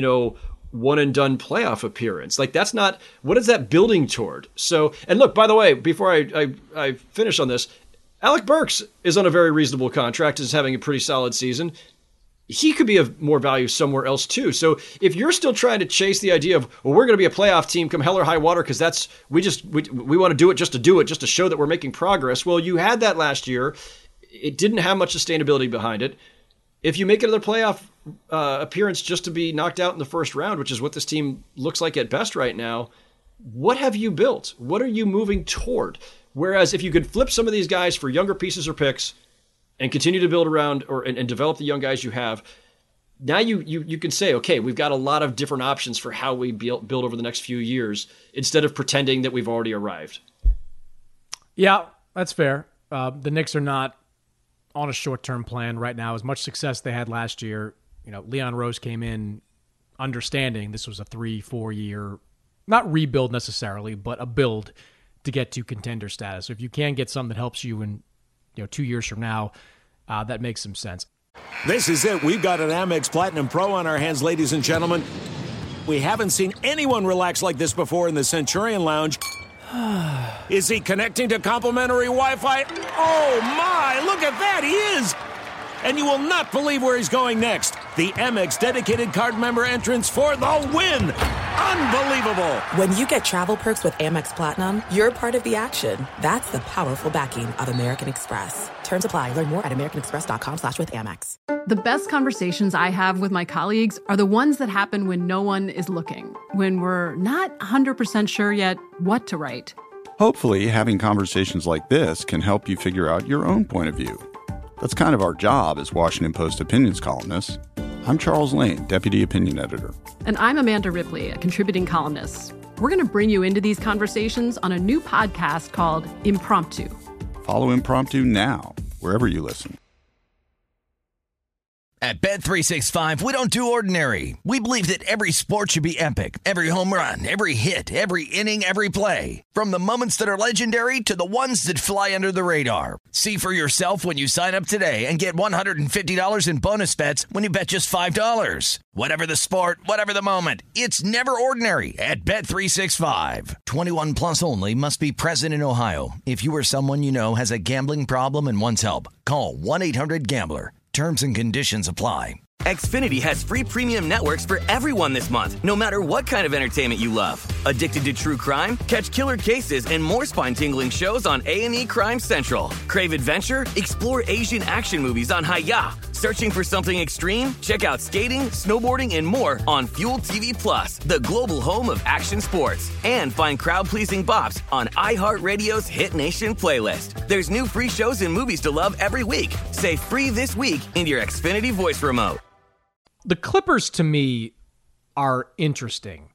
one and done playoff appearance. Like, that's not, what is that building toward? So, and look, by the way, before I finish on this, Alec Burks is on a very reasonable contract, is having a pretty solid season. He could be of more value somewhere else too. So if you're still trying to chase the idea of, well, we're going to be a playoff team come hell or high water because that's, we want to do it just to show that we're making progress. Well, you had that last year. It didn't have much sustainability behind it. If you make another playoff appearance just to be knocked out in the first round, which is what this team looks like at best right now, what have you built? What are you moving toward? Whereas if you could flip some of these guys for younger pieces or picks and continue to build around and develop the young guys you have, now you can say, okay, we've got a lot of different options for how we build over the next few years instead of pretending that we've already arrived. Yeah, that's fair. The Knicks are not on a short-term plan right now. As much success they had last year, Leon Rose came in understanding this was a 3-4 year, not rebuild necessarily, but a build to get to contender status. So if you can get something that helps you in 2 years from now, that makes some sense. This is it. We've got an Amex Platinum Pro on our hands, ladies and gentlemen. We haven't seen anyone relax like this before in the Centurion Lounge. Is he connecting to complimentary Wi-Fi? Oh, my! Look at that! He is! And you will not believe where he's going next. The Amex dedicated card member entrance for the win! Unbelievable! When you get travel perks with Amex Platinum, you're part of the action. That's the powerful backing of American Express. Terms apply. Learn more at americanexpress.com/withAmex. The best conversations I have with my colleagues are the ones that happen when no one is looking, when we're not 100% sure yet what to write. Hopefully, having conversations like this can help you figure out your own point of view. That's kind of our job as Washington Post opinions columnists. I'm Charles Lane, Deputy Opinion Editor. And I'm Amanda Ripley, a contributing columnist. We're going to bring you into these conversations on a new podcast called Impromptu. Follow Impromptu now, wherever you listen. At Bet365, we don't do ordinary. We believe that every sport should be epic. Every home run, every hit, every inning, every play. From the moments that are legendary to the ones that fly under the radar. See for yourself when you sign up today and get $150 in bonus bets when you bet just $5. Whatever the sport, whatever the moment, it's never ordinary at Bet365. 21 plus only. Must be present in Ohio. If you or someone you know has a gambling problem and wants help, call 1-800-GAMBLER. Terms and conditions apply. Xfinity has free premium networks for everyone this month, no matter what kind of entertainment you love. Addicted to true crime? Catch killer cases and more spine-tingling shows on A&E Crime Central. Crave adventure? Explore Asian action movies on Hi-YAH. Searching for something extreme? Check out skating, snowboarding, and more on Fuel TV Plus, the global home of action sports. And find crowd-pleasing bops on iHeartRadio's Hit Nation playlist. There's new free shows and movies to love every week. Say free this week in your Xfinity voice remote. The Clippers, to me, are interesting,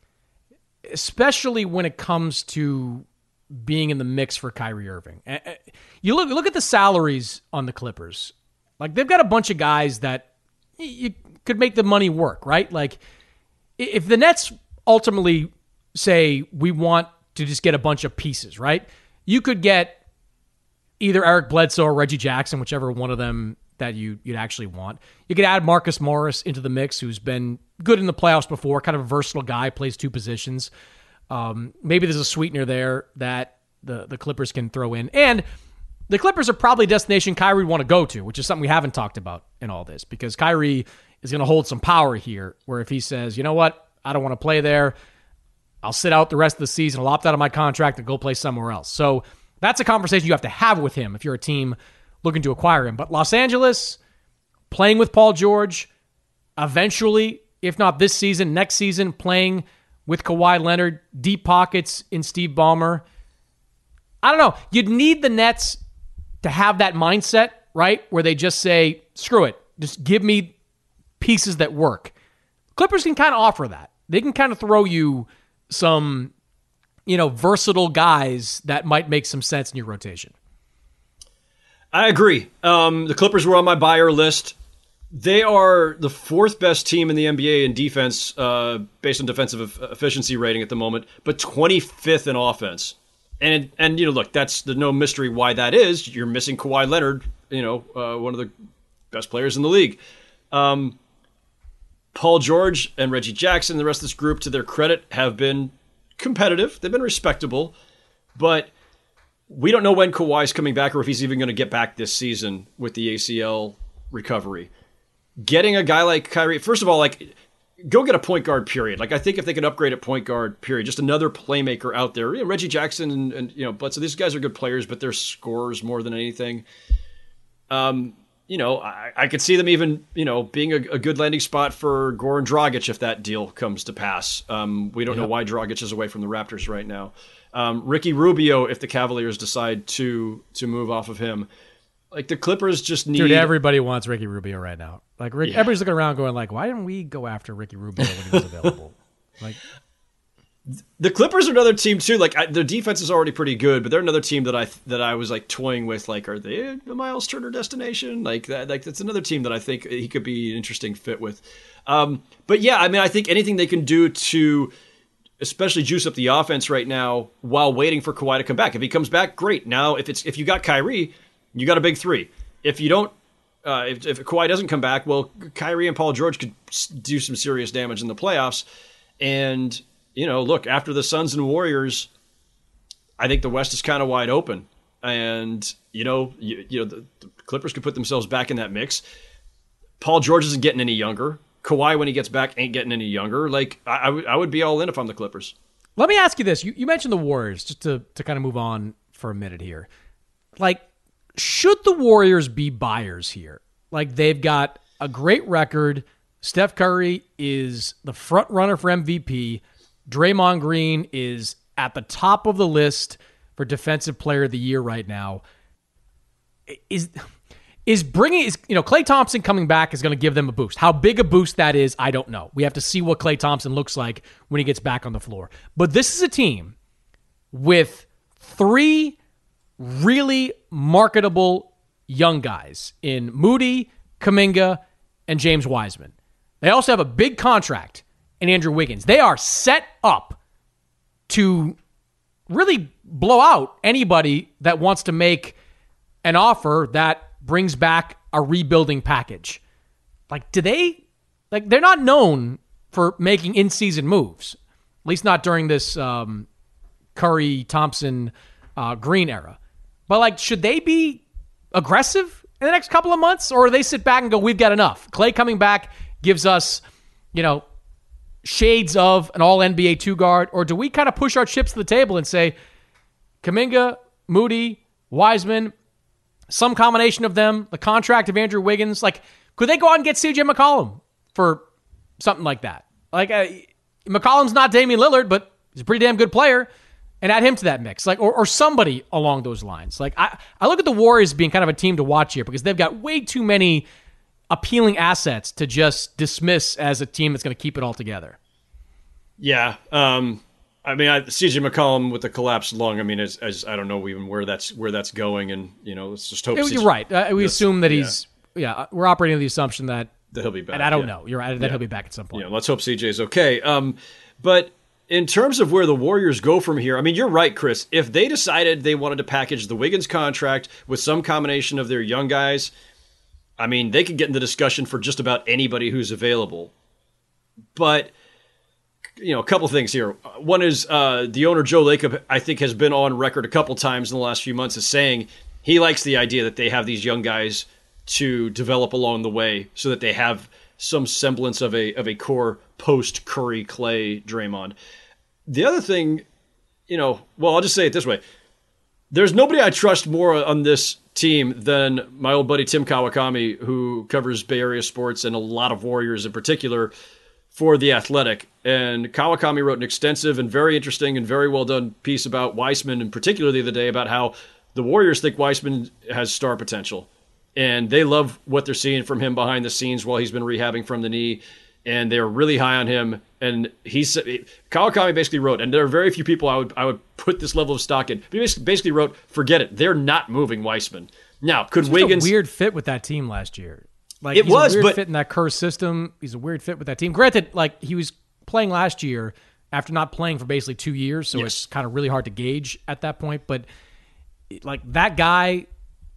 especially when it comes to being in the mix for Kyrie Irving. You look at the salaries on the Clippers. Like, they've got a bunch of guys that you could make the money work, right? Like, if the Nets ultimately say, we want to just get a bunch of pieces, right? You could get either Eric Bledsoe or Reggie Jackson, whichever one of them that you'd actually want. You could add Marcus Morris into the mix, who's been good in the playoffs before, kind of a versatile guy, plays two positions. Maybe there's a sweetener there that the Clippers can throw in. And the Clippers are probably a destination Kyrie would want to go to, which is something we haven't talked about in all this, because Kyrie is going to hold some power here, where if he says, you know what, I don't want to play there, I'll sit out the rest of the season, I'll opt out of my contract and go play somewhere else. So that's a conversation you have to have with him if you're a team looking to acquire him. But Los Angeles, playing with Paul George, eventually, if not this season, next season, playing with Kawhi Leonard, deep pockets in Steve Ballmer. I don't know. You'd need the Nets to have that mindset, right? Where they just say, screw it. Just give me pieces that work. Clippers can kind of offer that. They can kind of throw you some, versatile guys that might make some sense in your rotation. I agree. The Clippers were on my buyer list. They are the fourth best team in the NBA in defense, based on defensive efficiency rating at the moment, but 25th in offense. And look, there's no mystery why that is. You're missing Kawhi Leonard, one of the best players in the league. Paul George and Reggie Jackson, the rest of this group, to their credit, have been competitive. They've been respectable, but we don't know when Kawhi's coming back or if he's even going to get back this season with the ACL recovery. Getting a guy like Kyrie, first of all, go get a point guard, period. I think if they could upgrade at point guard, period, just another playmaker out there. Reggie Jackson and Bledsoe, these guys are good players, but they're scorers more than anything. I could see them even, being a good landing spot for Goran Dragic if that deal comes to pass. We don't know why Dragic is away from the Raptors right now. Ricky Rubio, if the Cavaliers decide to move off of him. The Clippers just need... Dude, everybody wants Ricky Rubio right now. Everybody's looking around going why didn't we go after Ricky Rubio when he was available? The Clippers are another team too. Their defense is already pretty good, but they're another team that I was toying with. Are they a Miles Turner destination? That's another team that I think he could be an interesting fit with. But yeah, I think anything they can do to especially juice up the offense right now while waiting for Kawhi to come back. If he comes back, great. Now, if you got Kyrie, you got a big three. If you don't, if Kawhi doesn't come back, well, Kyrie and Paul George could do some serious damage in the playoffs. And look, after the Suns and Warriors, I think the West is kind of wide open. And the Clippers could put themselves back in that mix. Paul George isn't getting any younger. Kawhi, when he gets back, ain't getting any younger. I would be all in if I'm the Clippers. Let me ask you this. You mentioned the Warriors, just to kind of move on for a minute here. Should the Warriors be buyers here? They've got a great record. Steph Curry is the front runner for MVP. Draymond Green is at the top of the list for Defensive Player of the Year right now. Is Klay Thompson coming back is going to give them a boost. How big a boost that is, I don't know. We have to see what Klay Thompson looks like when he gets back on the floor. But this is a team with 3 really marketable young guys in Moody, Kuminga, and James Wiseman. They also have a big contract in Andrew Wiggins. They are set up to really blow out anybody that wants to make an offer that brings back a rebuilding package. They're not known for making in-season moves, at least not during this Curry, Thompson, Green era. But should they be aggressive in the next couple of months, or do they sit back and go, we've got enough? Klay coming back gives us, shades of an all-NBA 2-guard, or do we kind of push our chips to the table and say, Kuminga, Moody, Wiseman, some combination of them, the contract of Andrew Wiggins, could they go out and get CJ McCollum for something like that? McCollum's not Damian Lillard, but he's a pretty damn good player, and add him to that mix, or somebody along those lines. I look at the Warriors being kind of a team to watch here because they've got way too many appealing assets to just dismiss as a team that's going to keep it all together. Yeah. CJ McCollum with the collapsed lung, as I don't know even where that's going, and let's just hope. You're right. We assume that he's we're operating on the assumption that he'll be back. And I don't know. You're right. That he'll be back at some point. Yeah, let's hope CJ's okay. But in terms of where the Warriors go from here, you're right, Chris. If they decided they wanted to package the Wiggins contract with some combination of their young guys, they could get in the discussion for just about anybody who's available. But a couple things here. One is the owner, Joe Lacob, I think has been on record a couple times in the last few months as saying he likes the idea that they have these young guys to develop along the way so that they have some semblance of a core post-Curry, Klay, Draymond. The other thing, I'll just say it this way. There's nobody I trust more on this team than my old buddy Tim Kawakami, who covers Bay Area sports and a lot of Warriors in particular for The Athletic. And Kawakami wrote an extensive and very interesting and very well done piece about Wiseman in particular the other day about how the Warriors think Wiseman has star potential. And they love what they're seeing from him behind the scenes while he's been rehabbing from the knee. And they're really high on him. And Kawakami basically wrote, and there are very few people I would put this level of stock in. But he basically wrote, forget it. They're not moving Wiseman. Now, could Wiggins... a weird fit with that team last year. It was, a weird but fit in that Kerr system. He's a weird fit with that team. Granted, he was playing last year after not playing for basically 2 years, so it's kind of really hard to gauge at that point. But that guy,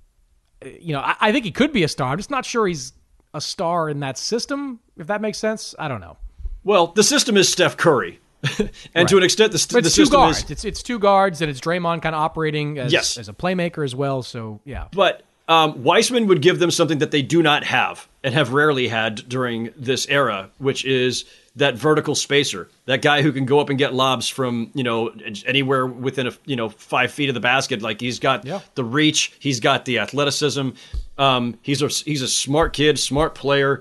I think he could be a star. I'm just not sure he's a star in that system, if that makes sense. I don't know. Well, the system is Steph Curry. And right. To an extent, the system guards. is... It's 2 guards, and it's Draymond kind of operating as a playmaker as well, so yeah. But Wiseman would give them something that they do not have and have rarely had during this era, which is that vertical spacer, that guy who can go up and get lobs from, anywhere within 5 feet of the basket. He's got the reach, he's got the athleticism. He's a smart kid, smart player,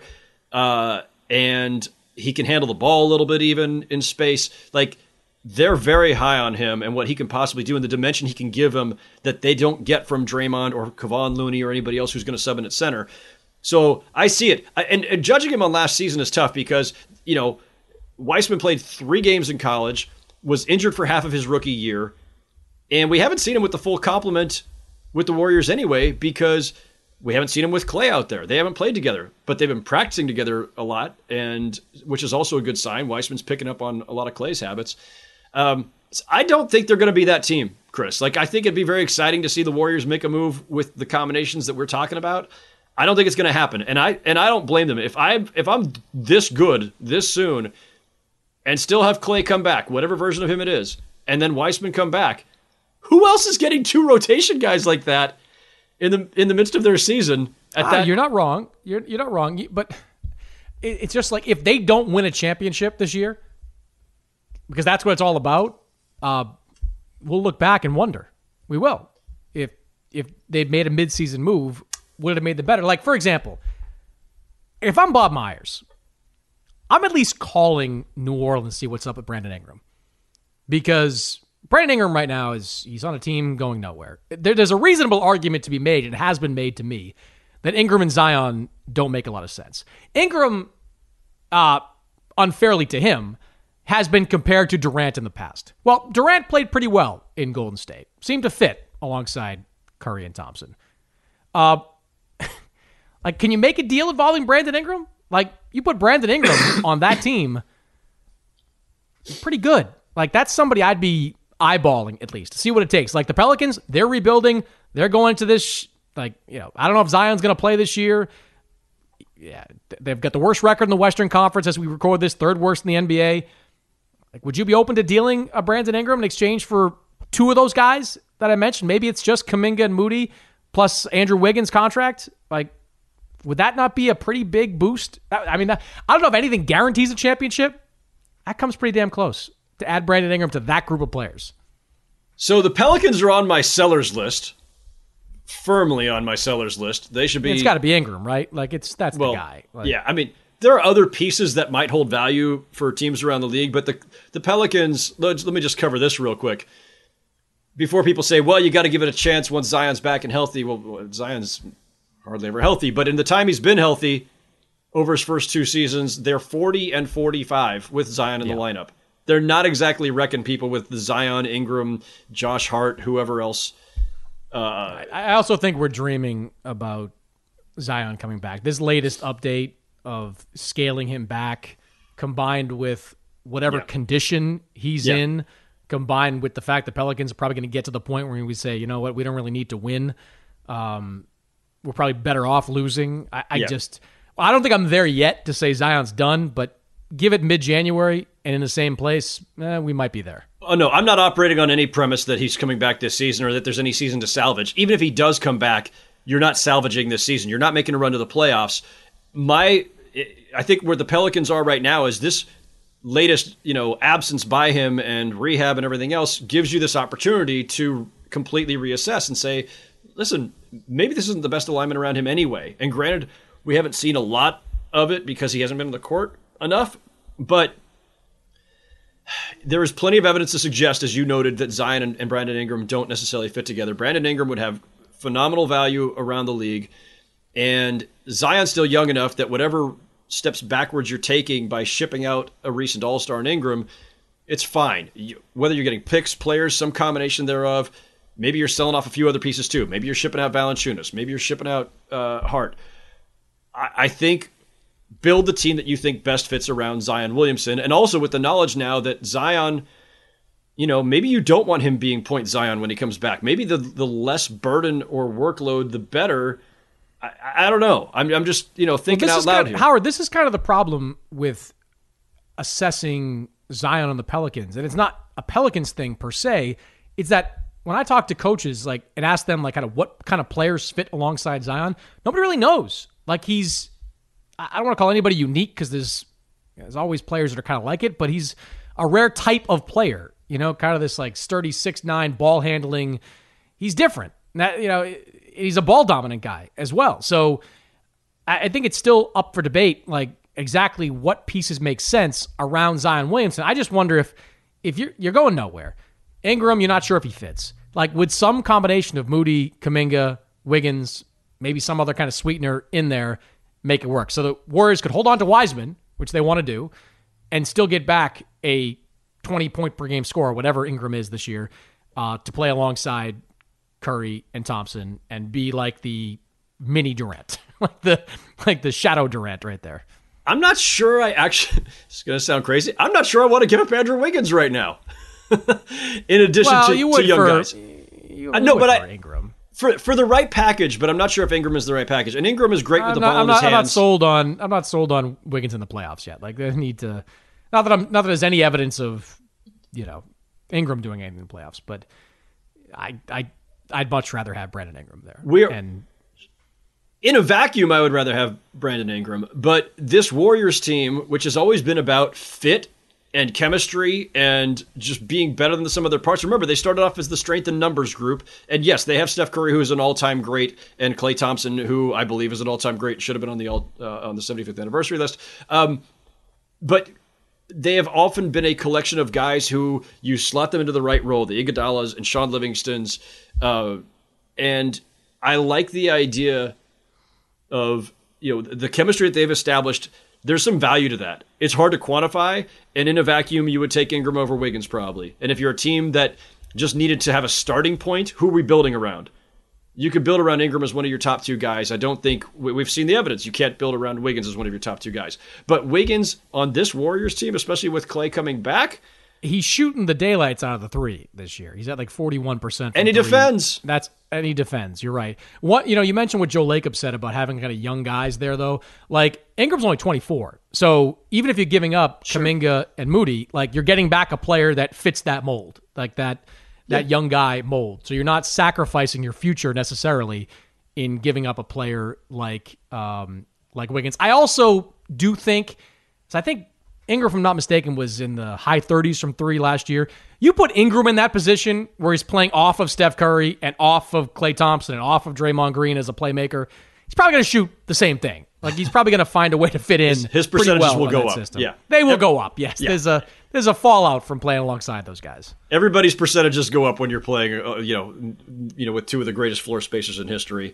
and he can handle the ball a little bit even in space. They're very high on him and what he can possibly do and the dimension he can give them that they don't get from Draymond or Kevon Looney or anybody else who's going to sub in at center. So I see it. And judging him on last season is tough because, Wiseman played 3 games in college, was injured for half of his rookie year, and we haven't seen him with the full complement with the Warriors anyway because we haven't seen him with Klay out there. They haven't played together, but they've been practicing together a lot, and which is also a good sign. Wiseman's picking up on a lot of Klay's habits. I don't think they're going to be that team, Chris. I think it'd be very exciting to see the Warriors make a move with the combinations that we're talking about. I don't think it's going to happen, and I don't blame them. If I'm this good this soon, and still have Klay come back, whatever version of him it is, and then Wiseman come back, who else is getting 2 rotation guys like that in the midst of their season? You're not wrong. You're not wrong, but it's just if they don't win a championship this year, because that's what it's all about, we'll look back and wonder. We will. If they'd made a midseason move, would it have made them better? For example, if I'm Bob Myers, I'm at least calling New Orleans to see what's up with Brandon Ingram. Because Brandon Ingram right now he's on a team going nowhere. There's a reasonable argument to be made, and it has been made to me, that Ingram and Zion don't make a lot of sense. Ingram, unfairly to him, has been compared to Durant in the past. Well, Durant played pretty well in Golden State. Seemed to fit alongside Curry and Thompson. Like, can you make a deal involving Brandon Ingram? Like, you put Brandon Ingram on that team, pretty good. Like, that's somebody I'd be eyeballing at least to see what it takes. Like the Pelicans, they're rebuilding. They're going into this, I don't know if Zion's going to play this year. Yeah, they've got the worst record in the Western Conference as we record this, third worst in the NBA. Like, would you be open to dealing a Brandon Ingram in exchange for two of those guys that I mentioned? Maybe it's just Kuminga and Moody plus Andrew Wiggins' contract. Like, would that not be a pretty big boost? I mean, I don't know if anything guarantees a championship. That comes pretty damn close to add Brandon Ingram to that group of players. So the Pelicans are on my sellers list. Firmly on my sellers list. They should be. It's got to be Ingram, right? Like, that's the guy. Like, yeah, I mean, there are other pieces that might hold value for teams around the league, but the Pelicans, let me just cover this real quick. Before people say, well, you got to give it a chance once Zion's back and healthy. Well, Zion's hardly ever healthy, but in the time he's been healthy over his first two seasons, they're 40-45 with Zion in the lineup. They're not exactly wrecking people with the Zion, Ingram, Josh Hart, whoever else. I also think we're dreaming about Zion coming back. This latest update of scaling him back, combined with whatever condition he's in, combined with the fact the Pelicans are probably going to get to the point where we say, you know what, we don't really need to win. We're probably better off losing. I don't think I'm there yet to say Zion's done, but give it mid-January and in the same place, we might be there. Oh, no, I'm not operating on any premise that he's coming back this season or that there's any season to salvage. Even if he does come back, you're not salvaging this season. You're not making a run to the playoffs. I think where the Pelicans are right now is this latest, absence by him and rehab and everything else gives you this opportunity to completely reassess and say, listen, maybe this isn't the best alignment around him anyway. And granted, we haven't seen a lot of it because he hasn't been on the court enough, but there is plenty of evidence to suggest, as you noted, that Zion and Brandon Ingram don't necessarily fit together. Brandon Ingram would have phenomenal value around the league, and Zion's still young enough that whatever steps backwards you're taking by shipping out a recent All-Star in Ingram, it's fine. Whether you're getting picks, players, some combination thereof, maybe you're selling off a few other pieces too. Maybe you're shipping out Valanciunas. Maybe you're shipping out Hart. I think build the team that you think best fits around Zion Williamson. And also with the knowledge now that Zion, maybe you don't want him being point Zion when he comes back. Maybe the less burden or workload, the better. I don't know. I'm just, thinking out loud here. Howard, this is kind of the problem with assessing Zion on the Pelicans. And it's not a Pelicans thing per se. It's that when I talk to coaches and ask them what kind of players fit alongside Zion, nobody really knows. I don't want to call anybody unique because there's always players that are kind of like it, but he's a rare type of player, kind of this sturdy 6'9" ball handling. He's different. He's a ball dominant guy as well. So I think it's still up for debate, exactly what pieces make sense around Zion Williamson. I just wonder if you're going nowhere. Ingram, you're not sure if he fits. Would some combination of Moody, Kuminga, Wiggins, maybe some other kind of sweetener in there make it work? So the Warriors could hold on to Wiseman, which they want to do, and still get back a 20-point-per-game scorer, whatever Ingram is this year, to play alongside Curry and Thompson and be like the mini Durant, like the shadow Durant right there. I'm not sure it's going to sound crazy. I'm not sure I want to give up Andrew Wiggins right now. In addition to young guys. Ingram. For the right package, but I'm not sure if Ingram is the right package. And Ingram is great with the ball in his hands. I'm not sold on Wiggins in the playoffs yet. They need to. Not that there's any evidence of, Ingram doing anything in the playoffs, but I'd much rather have Brandon Ingram there. In a vacuum, I would rather have Brandon Ingram. But this Warriors team, which has always been about fit and chemistry and just being better than the sum of their parts. Remember, they started off as the strength in numbers group. And yes, they have Steph Curry, who is an all-time great, and Klay Thompson, who I believe is an all-time great, should have been on the 75th anniversary list. But they have often been a collection of guys who you slot them into the right role, the Iguodala's and Sean Livingstons. And I like the idea of, the chemistry that they've established. There's some value to that. It's hard to quantify, and in a vacuum, you would take Ingram over Wiggins probably. And if you're a team that just needed to have a starting point, who are we building around? You could build around Ingram as one of your top two guys. I don't think we've seen the evidence. You can't build around Wiggins as one of your top two guys. But Wiggins on this Warriors team, especially with Klay coming back, he's shooting the daylights out of the three this year. He's at like 41%. And he defends. And he defends. You're right. You mentioned what Joe Lacob said about having kind of young guys there, though. Like, Ingram's only 24. So even if you're giving up Kuminga and Moody, like, you're getting back a player that fits that mold, like that young guy mold. So you're not sacrificing your future necessarily in giving up a player like Wiggins. I also do think, so I think Ingram, if I'm not mistaken, was in the high 30s from three last year. You put Ingram in that position where he's playing off of Steph Curry and off of Klay Thompson and off of Draymond Green as a playmaker, he's probably going to shoot the same thing. Like, he's probably going to find a way to fit in. His percentages will go up. System. Yeah, they will go up. Yes, yeah. There's a fallout from playing alongside those guys. Everybody's percentages go up when you're playing, with two of the greatest floor spacers in history.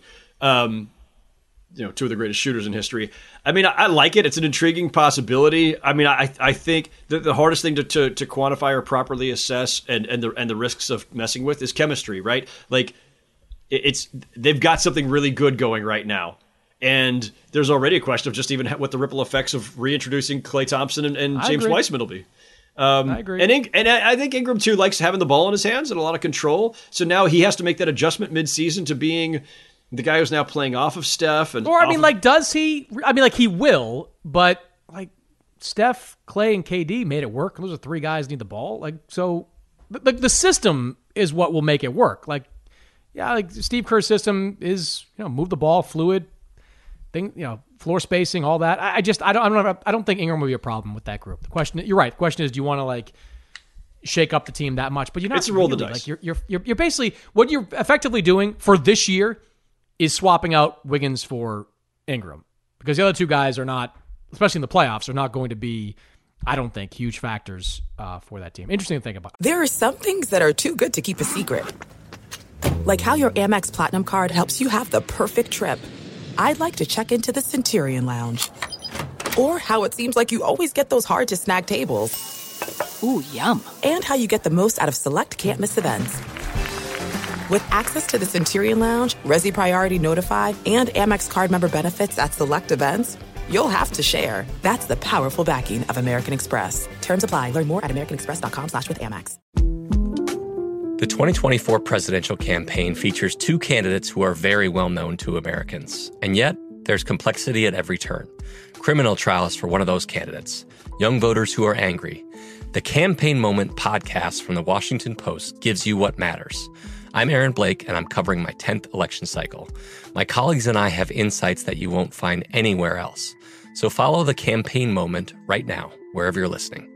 Two of the greatest shooters in history. I mean, I like it. It's an intriguing possibility. I mean, I think that the hardest thing to quantify or properly assess and the risks of messing with is chemistry, right? Like, they've got something really good going right now. And there's already a question of just even what the ripple effects of reintroducing Klay Thompson and James Wiseman will be. I agree. And I think Ingram, too, likes having the ball in his hands and a lot of control. So now he has to make that adjustment midseason to being the guy who's now playing off of Steph. Does he? I mean, he will, but like Steph, Klay, and KD made it work. Those are three guys need the ball. Like, so the system is what will make it work. Like, like Steve Kerr's system is, move the ball, fluid thing, floor spacing, all that. I don't think Ingram will be a problem with that group. The question, you're right. The question is, do you want to shake up the team that much? But you're not. It's a roll the dice. Like, you're basically what you're effectively doing for this year is swapping out Wiggins for Ingram, because the other two guys are not, especially in the playoffs, are not going to be, I don't think, huge factors for that team. Interesting to think about. There are some things that are too good to keep a secret. Like how your Amex Platinum card helps you have the perfect trip. I'd like to check into the Centurion Lounge. Or how it seems like you always get those hard-to-snag tables. Ooh, yum. And how you get the most out of select can't-miss events. With access to the Centurion Lounge, Resi Priority Notified, and Amex card member benefits at select events, you'll have to share. That's the powerful backing of American Express. Terms apply. Learn more at americanexpress.com/withAmex. The 2024 presidential campaign features two candidates who are very well known to Americans. And yet, there's complexity at every turn. Criminal trials for one of those candidates. Young voters who are angry. The Campaign Moment podcast from the Washington Post gives you what matters. I'm Aaron Blake, and I'm covering my 10th election cycle. My colleagues and I have insights that you won't find anywhere else. So follow The Campaign Moment right now, wherever you're listening.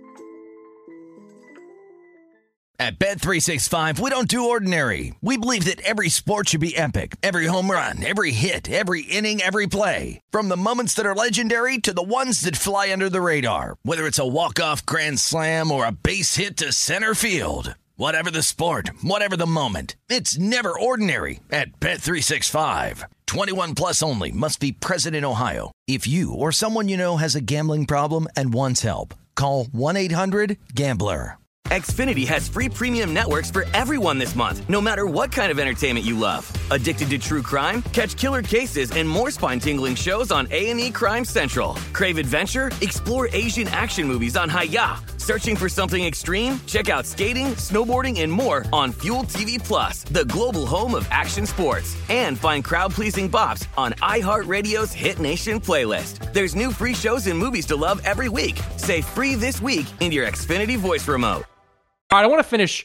At Bet365, we don't do ordinary. We believe that every sport should be epic. Every home run, every hit, every inning, every play. From the moments that are legendary to the ones that fly under the radar. Whether it's a walk-off grand slam or a base hit to center field. Whatever the sport, whatever the moment, it's never ordinary at Bet365. 21 plus only. Must be present in Ohio. If you or someone you know has a gambling problem and wants help, call 1-800-GAMBLER. Xfinity has free premium networks for everyone this month, no matter what kind of entertainment you love. Addicted to true crime? Catch killer cases and more spine-tingling shows on A&E Crime Central. Crave adventure? Explore Asian action movies on Hi-YAH. Searching for something extreme? Check out skating, snowboarding, and more on Fuel TV Plus, the global home of action sports. And find crowd-pleasing bops on iHeartRadio's Hit Nation playlist. There's new free shows and movies to love every week. Say free this week in your Xfinity voice remote. All right, I want to finish,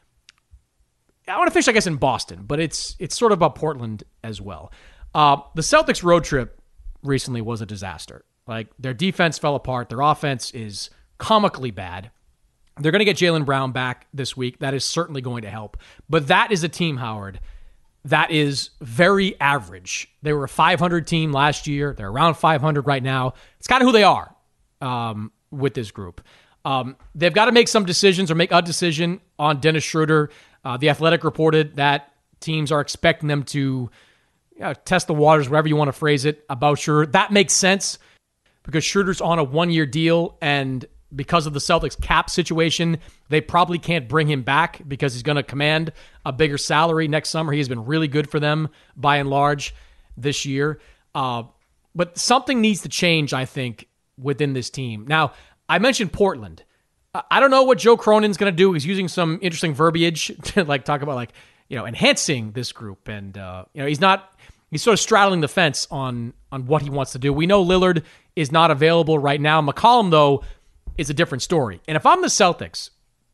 I guess, in Boston, but it's sort of about Portland as well. The Celtics road trip recently was a disaster. Like, their defense fell apart. Their offense is comically bad. They're going to get Jaylen Brown back this week. That is certainly going to help. But that is a team, Howard, that is very average. They were a 500 team last year. They're around 500 right now. It's kind of who they are with this group. They've got to make some decisions or make a decision on Dennis Schroeder. The Athletic reported that teams are expecting them to test the waters, whatever you want to phrase it, about Schroeder. That makes sense because Schroeder's on a 1-year deal, and because of the Celtics cap situation, they probably can't bring him back because he's going to command a bigger salary next summer. He has been really good for them by and large this year. But something needs to change, I think, within this team. Now, I mentioned Portland. I don't know what Joe Cronin's going to do. He's using some interesting verbiage to talk about enhancing this group. And, he's sort of straddling the fence on what he wants to do. We know Lillard is not available right now. McCollum, though, is a different story. And if I'm the Celtics,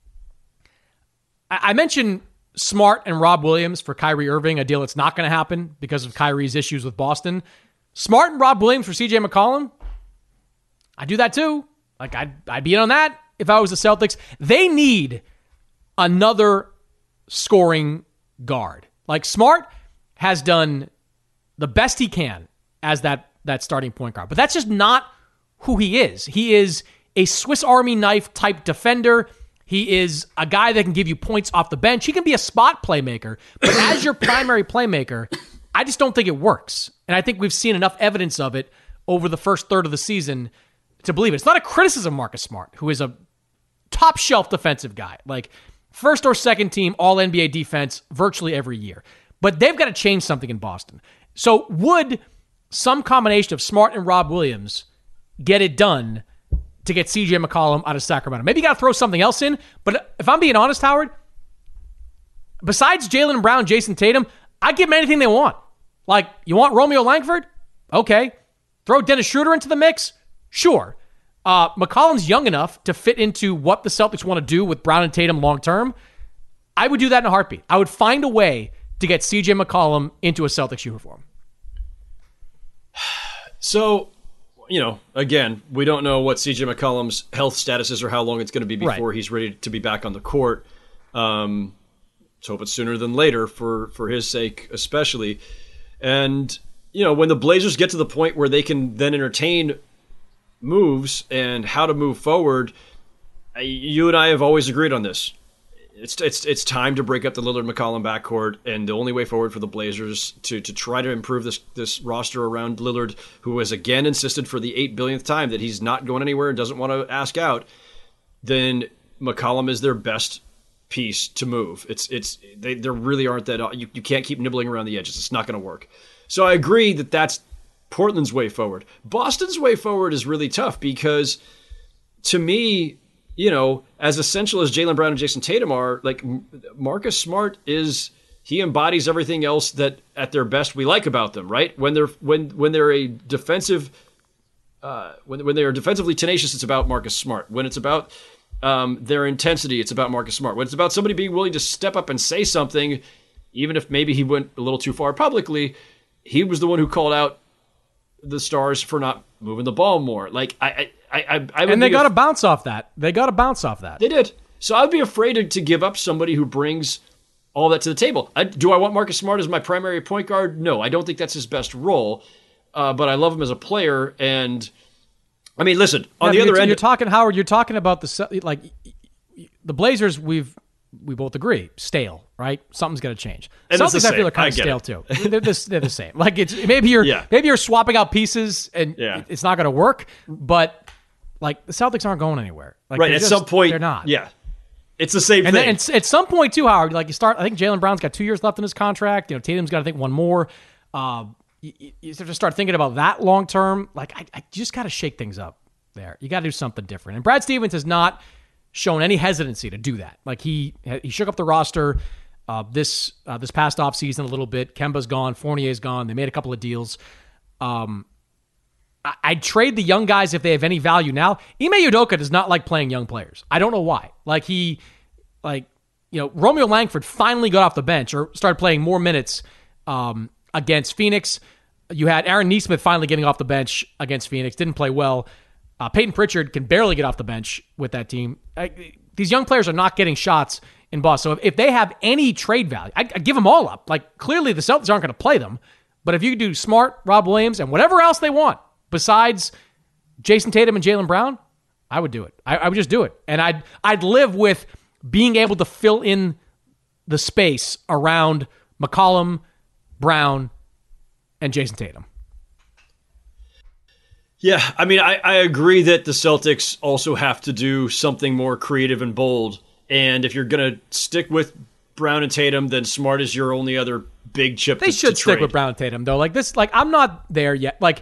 I mentioned Smart and Rob Williams for Kyrie Irving, a deal that's not going to happen because of Kyrie's issues with Boston. Smart and Rob Williams for CJ McCollum, I'd do that too. I'd be in on that if I was the Celtics. They need another scoring guard. Smart has done the best he can as that starting point guard, but that's just not who he is. He is a Swiss Army knife type defender. He is a guy that can give you points off the bench. He can be a spot playmaker, but as your primary playmaker, I just don't think it works. And I think we've seen enough evidence of it over the first third of the season to believe it. It's not a criticism of Marcus Smart, who is a top shelf defensive guy, first or second team all NBA defense virtually every year. But they've got to change something in Boston. So would some combination of Smart and Rob Williams get it done to get CJ McCollum out of Sacramento? Maybe you got to throw something else in. But if I'm being honest, Howard, besides Jaylen Brown, Jason Tatum, I'd give them anything they want. You want Romeo Langford? Okay. Throw Dennis Schroeder into the mix? Sure. McCollum's young enough to fit into what the Celtics want to do with Brown and Tatum long term. I would do that in a heartbeat. I would find a way to get CJ McCollum into a Celtics uniform. So, again, we don't know what CJ McCollum's health status is or how long it's going to be before he's ready to be back on the court. Let's hope it's sooner than later for his sake, especially. And, when the Blazers get to the point where they can then entertain moves and how to move forward, you and I have always agreed on this. It's time to break up the Lillard-McCollum backcourt, and the only way forward for the Blazers to try to improve this roster around Lillard, who has again insisted for the 8 billionth time that he's not going anywhere and doesn't want to ask out, then McCollum is their best piece to move. There really aren't that you can't keep nibbling around the edges. It's not going to work. So I agree that that's Portland's way forward. Boston's way forward is really tough because, to me, as essential as Jaylen Brown and Jason Tatum are, Marcus Smart he embodies everything else that at their best we like about them, right? When they're a defensive, when they are defensively tenacious, it's about Marcus Smart. When it's about their intensity, it's about Marcus Smart. When it's about somebody being willing to step up and say something, even if maybe he went a little too far publicly, he was the one who called out the Stars for not moving the ball more. And they got to bounce off that. They did. So I'd be afraid to give up somebody who brings all that to the table. Do I want Marcus Smart as my primary point guard? No, I don't think that's his best role. But I love him as a player. And I mean, listen, on the other end, you're talking, Howard. You're talking about the Blazers. We both agree, stale, right? Something's got to change. And Celtics, I feel, are kind of stale too. They're the same. Maybe you're swapping out pieces and it's not going to work. But the Celtics aren't going anywhere. Right. At some point, they're not. Yeah. It's the same thing. And at some point too, Howard, I think Jaylen Brown's got 2 years left in his contract. Tatum's got, I think, one more. You have to start thinking about that long term. I just got to shake things up there. You got to do something different. And Brad Stevens has not shown any hesitancy to do that. He shook up the roster this past offseason a little bit. Kemba's gone. Fournier's gone. They made a couple of deals. I'd trade the young guys if they have any value now. Ime Udoka does not like playing young players. I don't know why. Romeo Langford finally got off the bench or started playing more minutes against Phoenix. You had Aaron Nesmith finally getting off the bench against Phoenix. Didn't play well. Peyton Pritchard can barely get off the bench with that team. These young players are not getting shots in Boston. So if they have any trade value, I give them all up. Clearly the Celtics aren't going to play them. But if you do Smart, Rob Williams, and whatever else they want besides Jason Tatum and Jaylen Brown, I would do it. I would just do it. And I'd live with being able to fill in the space around McCollum, Brown, and Jason Tatum. Yeah, I mean, I agree that the Celtics also have to do something more creative and bold. And if you're going to stick with Brown and Tatum, then Smart is your only other big chip. They should stick with Brown and Tatum, though. Like this, like I'm not there yet. Like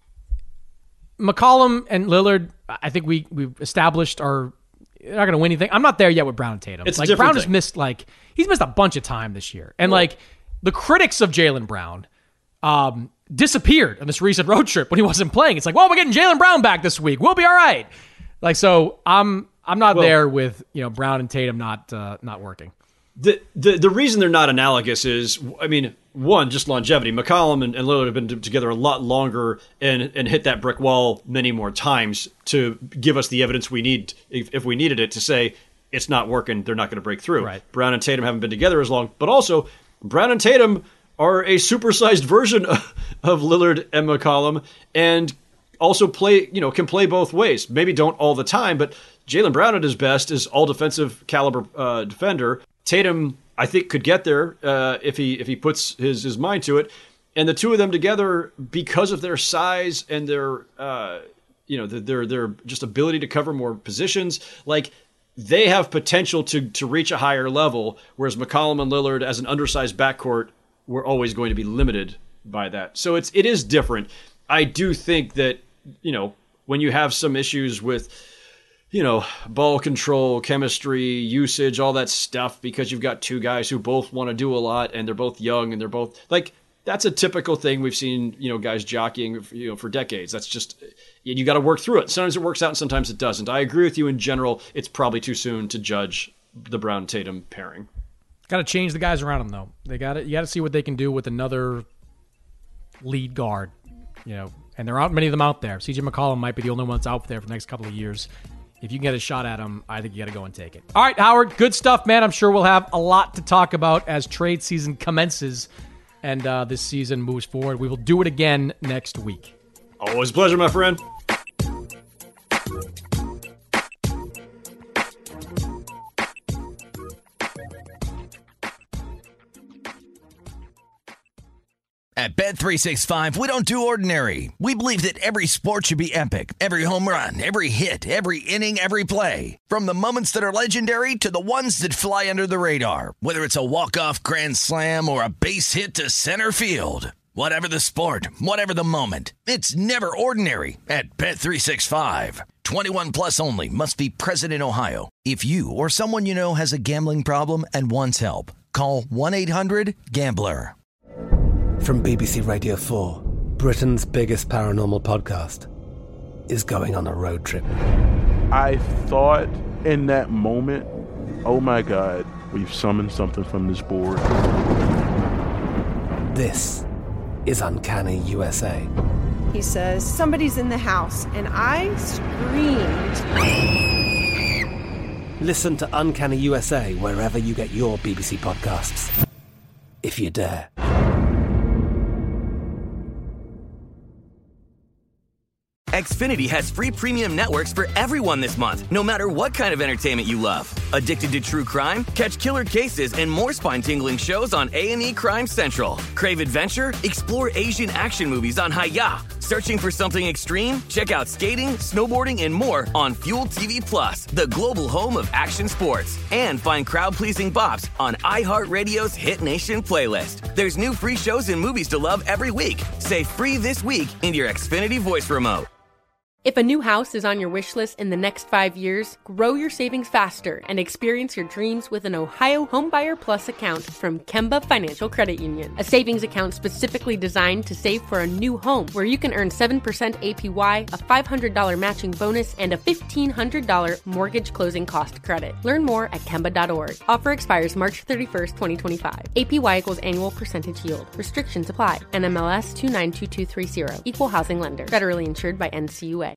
McCollum and Lillard, I think we've established are not going to win anything. I'm not there yet with Brown and Tatum. It's like a different Brown has thing. missed he's missed a bunch of time this year, and like the critics of Jaylen Brown disappeared on this recent road trip when he wasn't playing. It's like, well, we're getting Jaylen Brown back this week. We'll be all right. Like so, I'm not there with Brown and Tatum not working. The reason they're not analogous is, I mean, one, just longevity. McCollum and Lillard have been together a lot longer and hit that brick wall many more times to give us the evidence we need, if we needed it, to say it's not working, they're not going to break through. Right. Brown and Tatum haven't been together as long, but also Brown and Tatum are a supersized version of Lillard and McCollum and also can play both ways. Maybe don't all the time, but Jaylen Brown at his best is all defensive caliber defender. Tatum, I think, could get there if he puts his mind to it. And the two of them together, because of their size and their their just ability to cover more positions, like they have potential to reach a higher level. Whereas McCollum and Lillard, as an undersized backcourt, we're always going to be limited by that. So it is different. I do think that when you have some issues with ball control, chemistry, usage, all that stuff, because you've got two guys who both want to do a lot and they're both young and they're both like, that's a typical thing we've seen, guys jockeying, for decades. That's just, you got to work through it. Sometimes it works out and sometimes it doesn't. I agree with you in general. It's probably too soon to judge the Brown Tatum pairing. Got to change the guys around them though. You got to see what they can do with another lead guard, and there aren't many of them out there. CJ McCollum might be the only one that's out there for the next couple of years. If you can get a shot at him, I think you got to go and take it. All right, Howard, good stuff, man. I'm sure we'll have a lot to talk about as trade season commences and this season moves forward. We will do it again next week. Always a pleasure, my friend. At Bet365, we don't do ordinary. We believe that every sport should be epic. Every home run, every hit, every inning, every play. From the moments that are legendary to the ones that fly under the radar. Whether it's a walk-off grand slam or a base hit to center field. Whatever the sport, whatever the moment. It's never ordinary at Bet365. 21 plus only. Must be present in Ohio. If you or someone you know has a gambling problem and wants help, call 1-800-GAMBLER. From BBC Radio 4, Britain's biggest paranormal podcast is going on a road trip. I thought in that moment, oh my God, we've summoned something from this board. This is Uncanny USA. He says, somebody's in the house, and I screamed. Listen to Uncanny USA wherever you get your BBC podcasts, if you dare. Xfinity has free premium networks for everyone this month, no matter what kind of entertainment you love. Addicted to true crime? Catch killer cases and more spine-tingling shows on A&E Crime Central. Crave adventure? Explore Asian action movies on Hi-YAH. Searching for something extreme? Check out skating, snowboarding, and more on Fuel TV Plus, the global home of action sports. And find crowd-pleasing bops on iHeartRadio's Hit Nation playlist. There's new free shows and movies to love every week. Say free this week in your Xfinity voice remote. If a new house is on your wish list in the next 5 years, grow your savings faster and experience your dreams with an Ohio Homebuyer Plus account from Kemba Financial Credit Union. A savings account specifically designed to save for a new home where you can earn 7% APY, a $500 matching bonus, and a $1,500 mortgage closing cost credit. Learn more at Kemba.org. Offer expires March 31st, 2025. APY equals annual percentage yield. Restrictions apply. NMLS 292230. Equal housing lender. Federally insured by NCUA.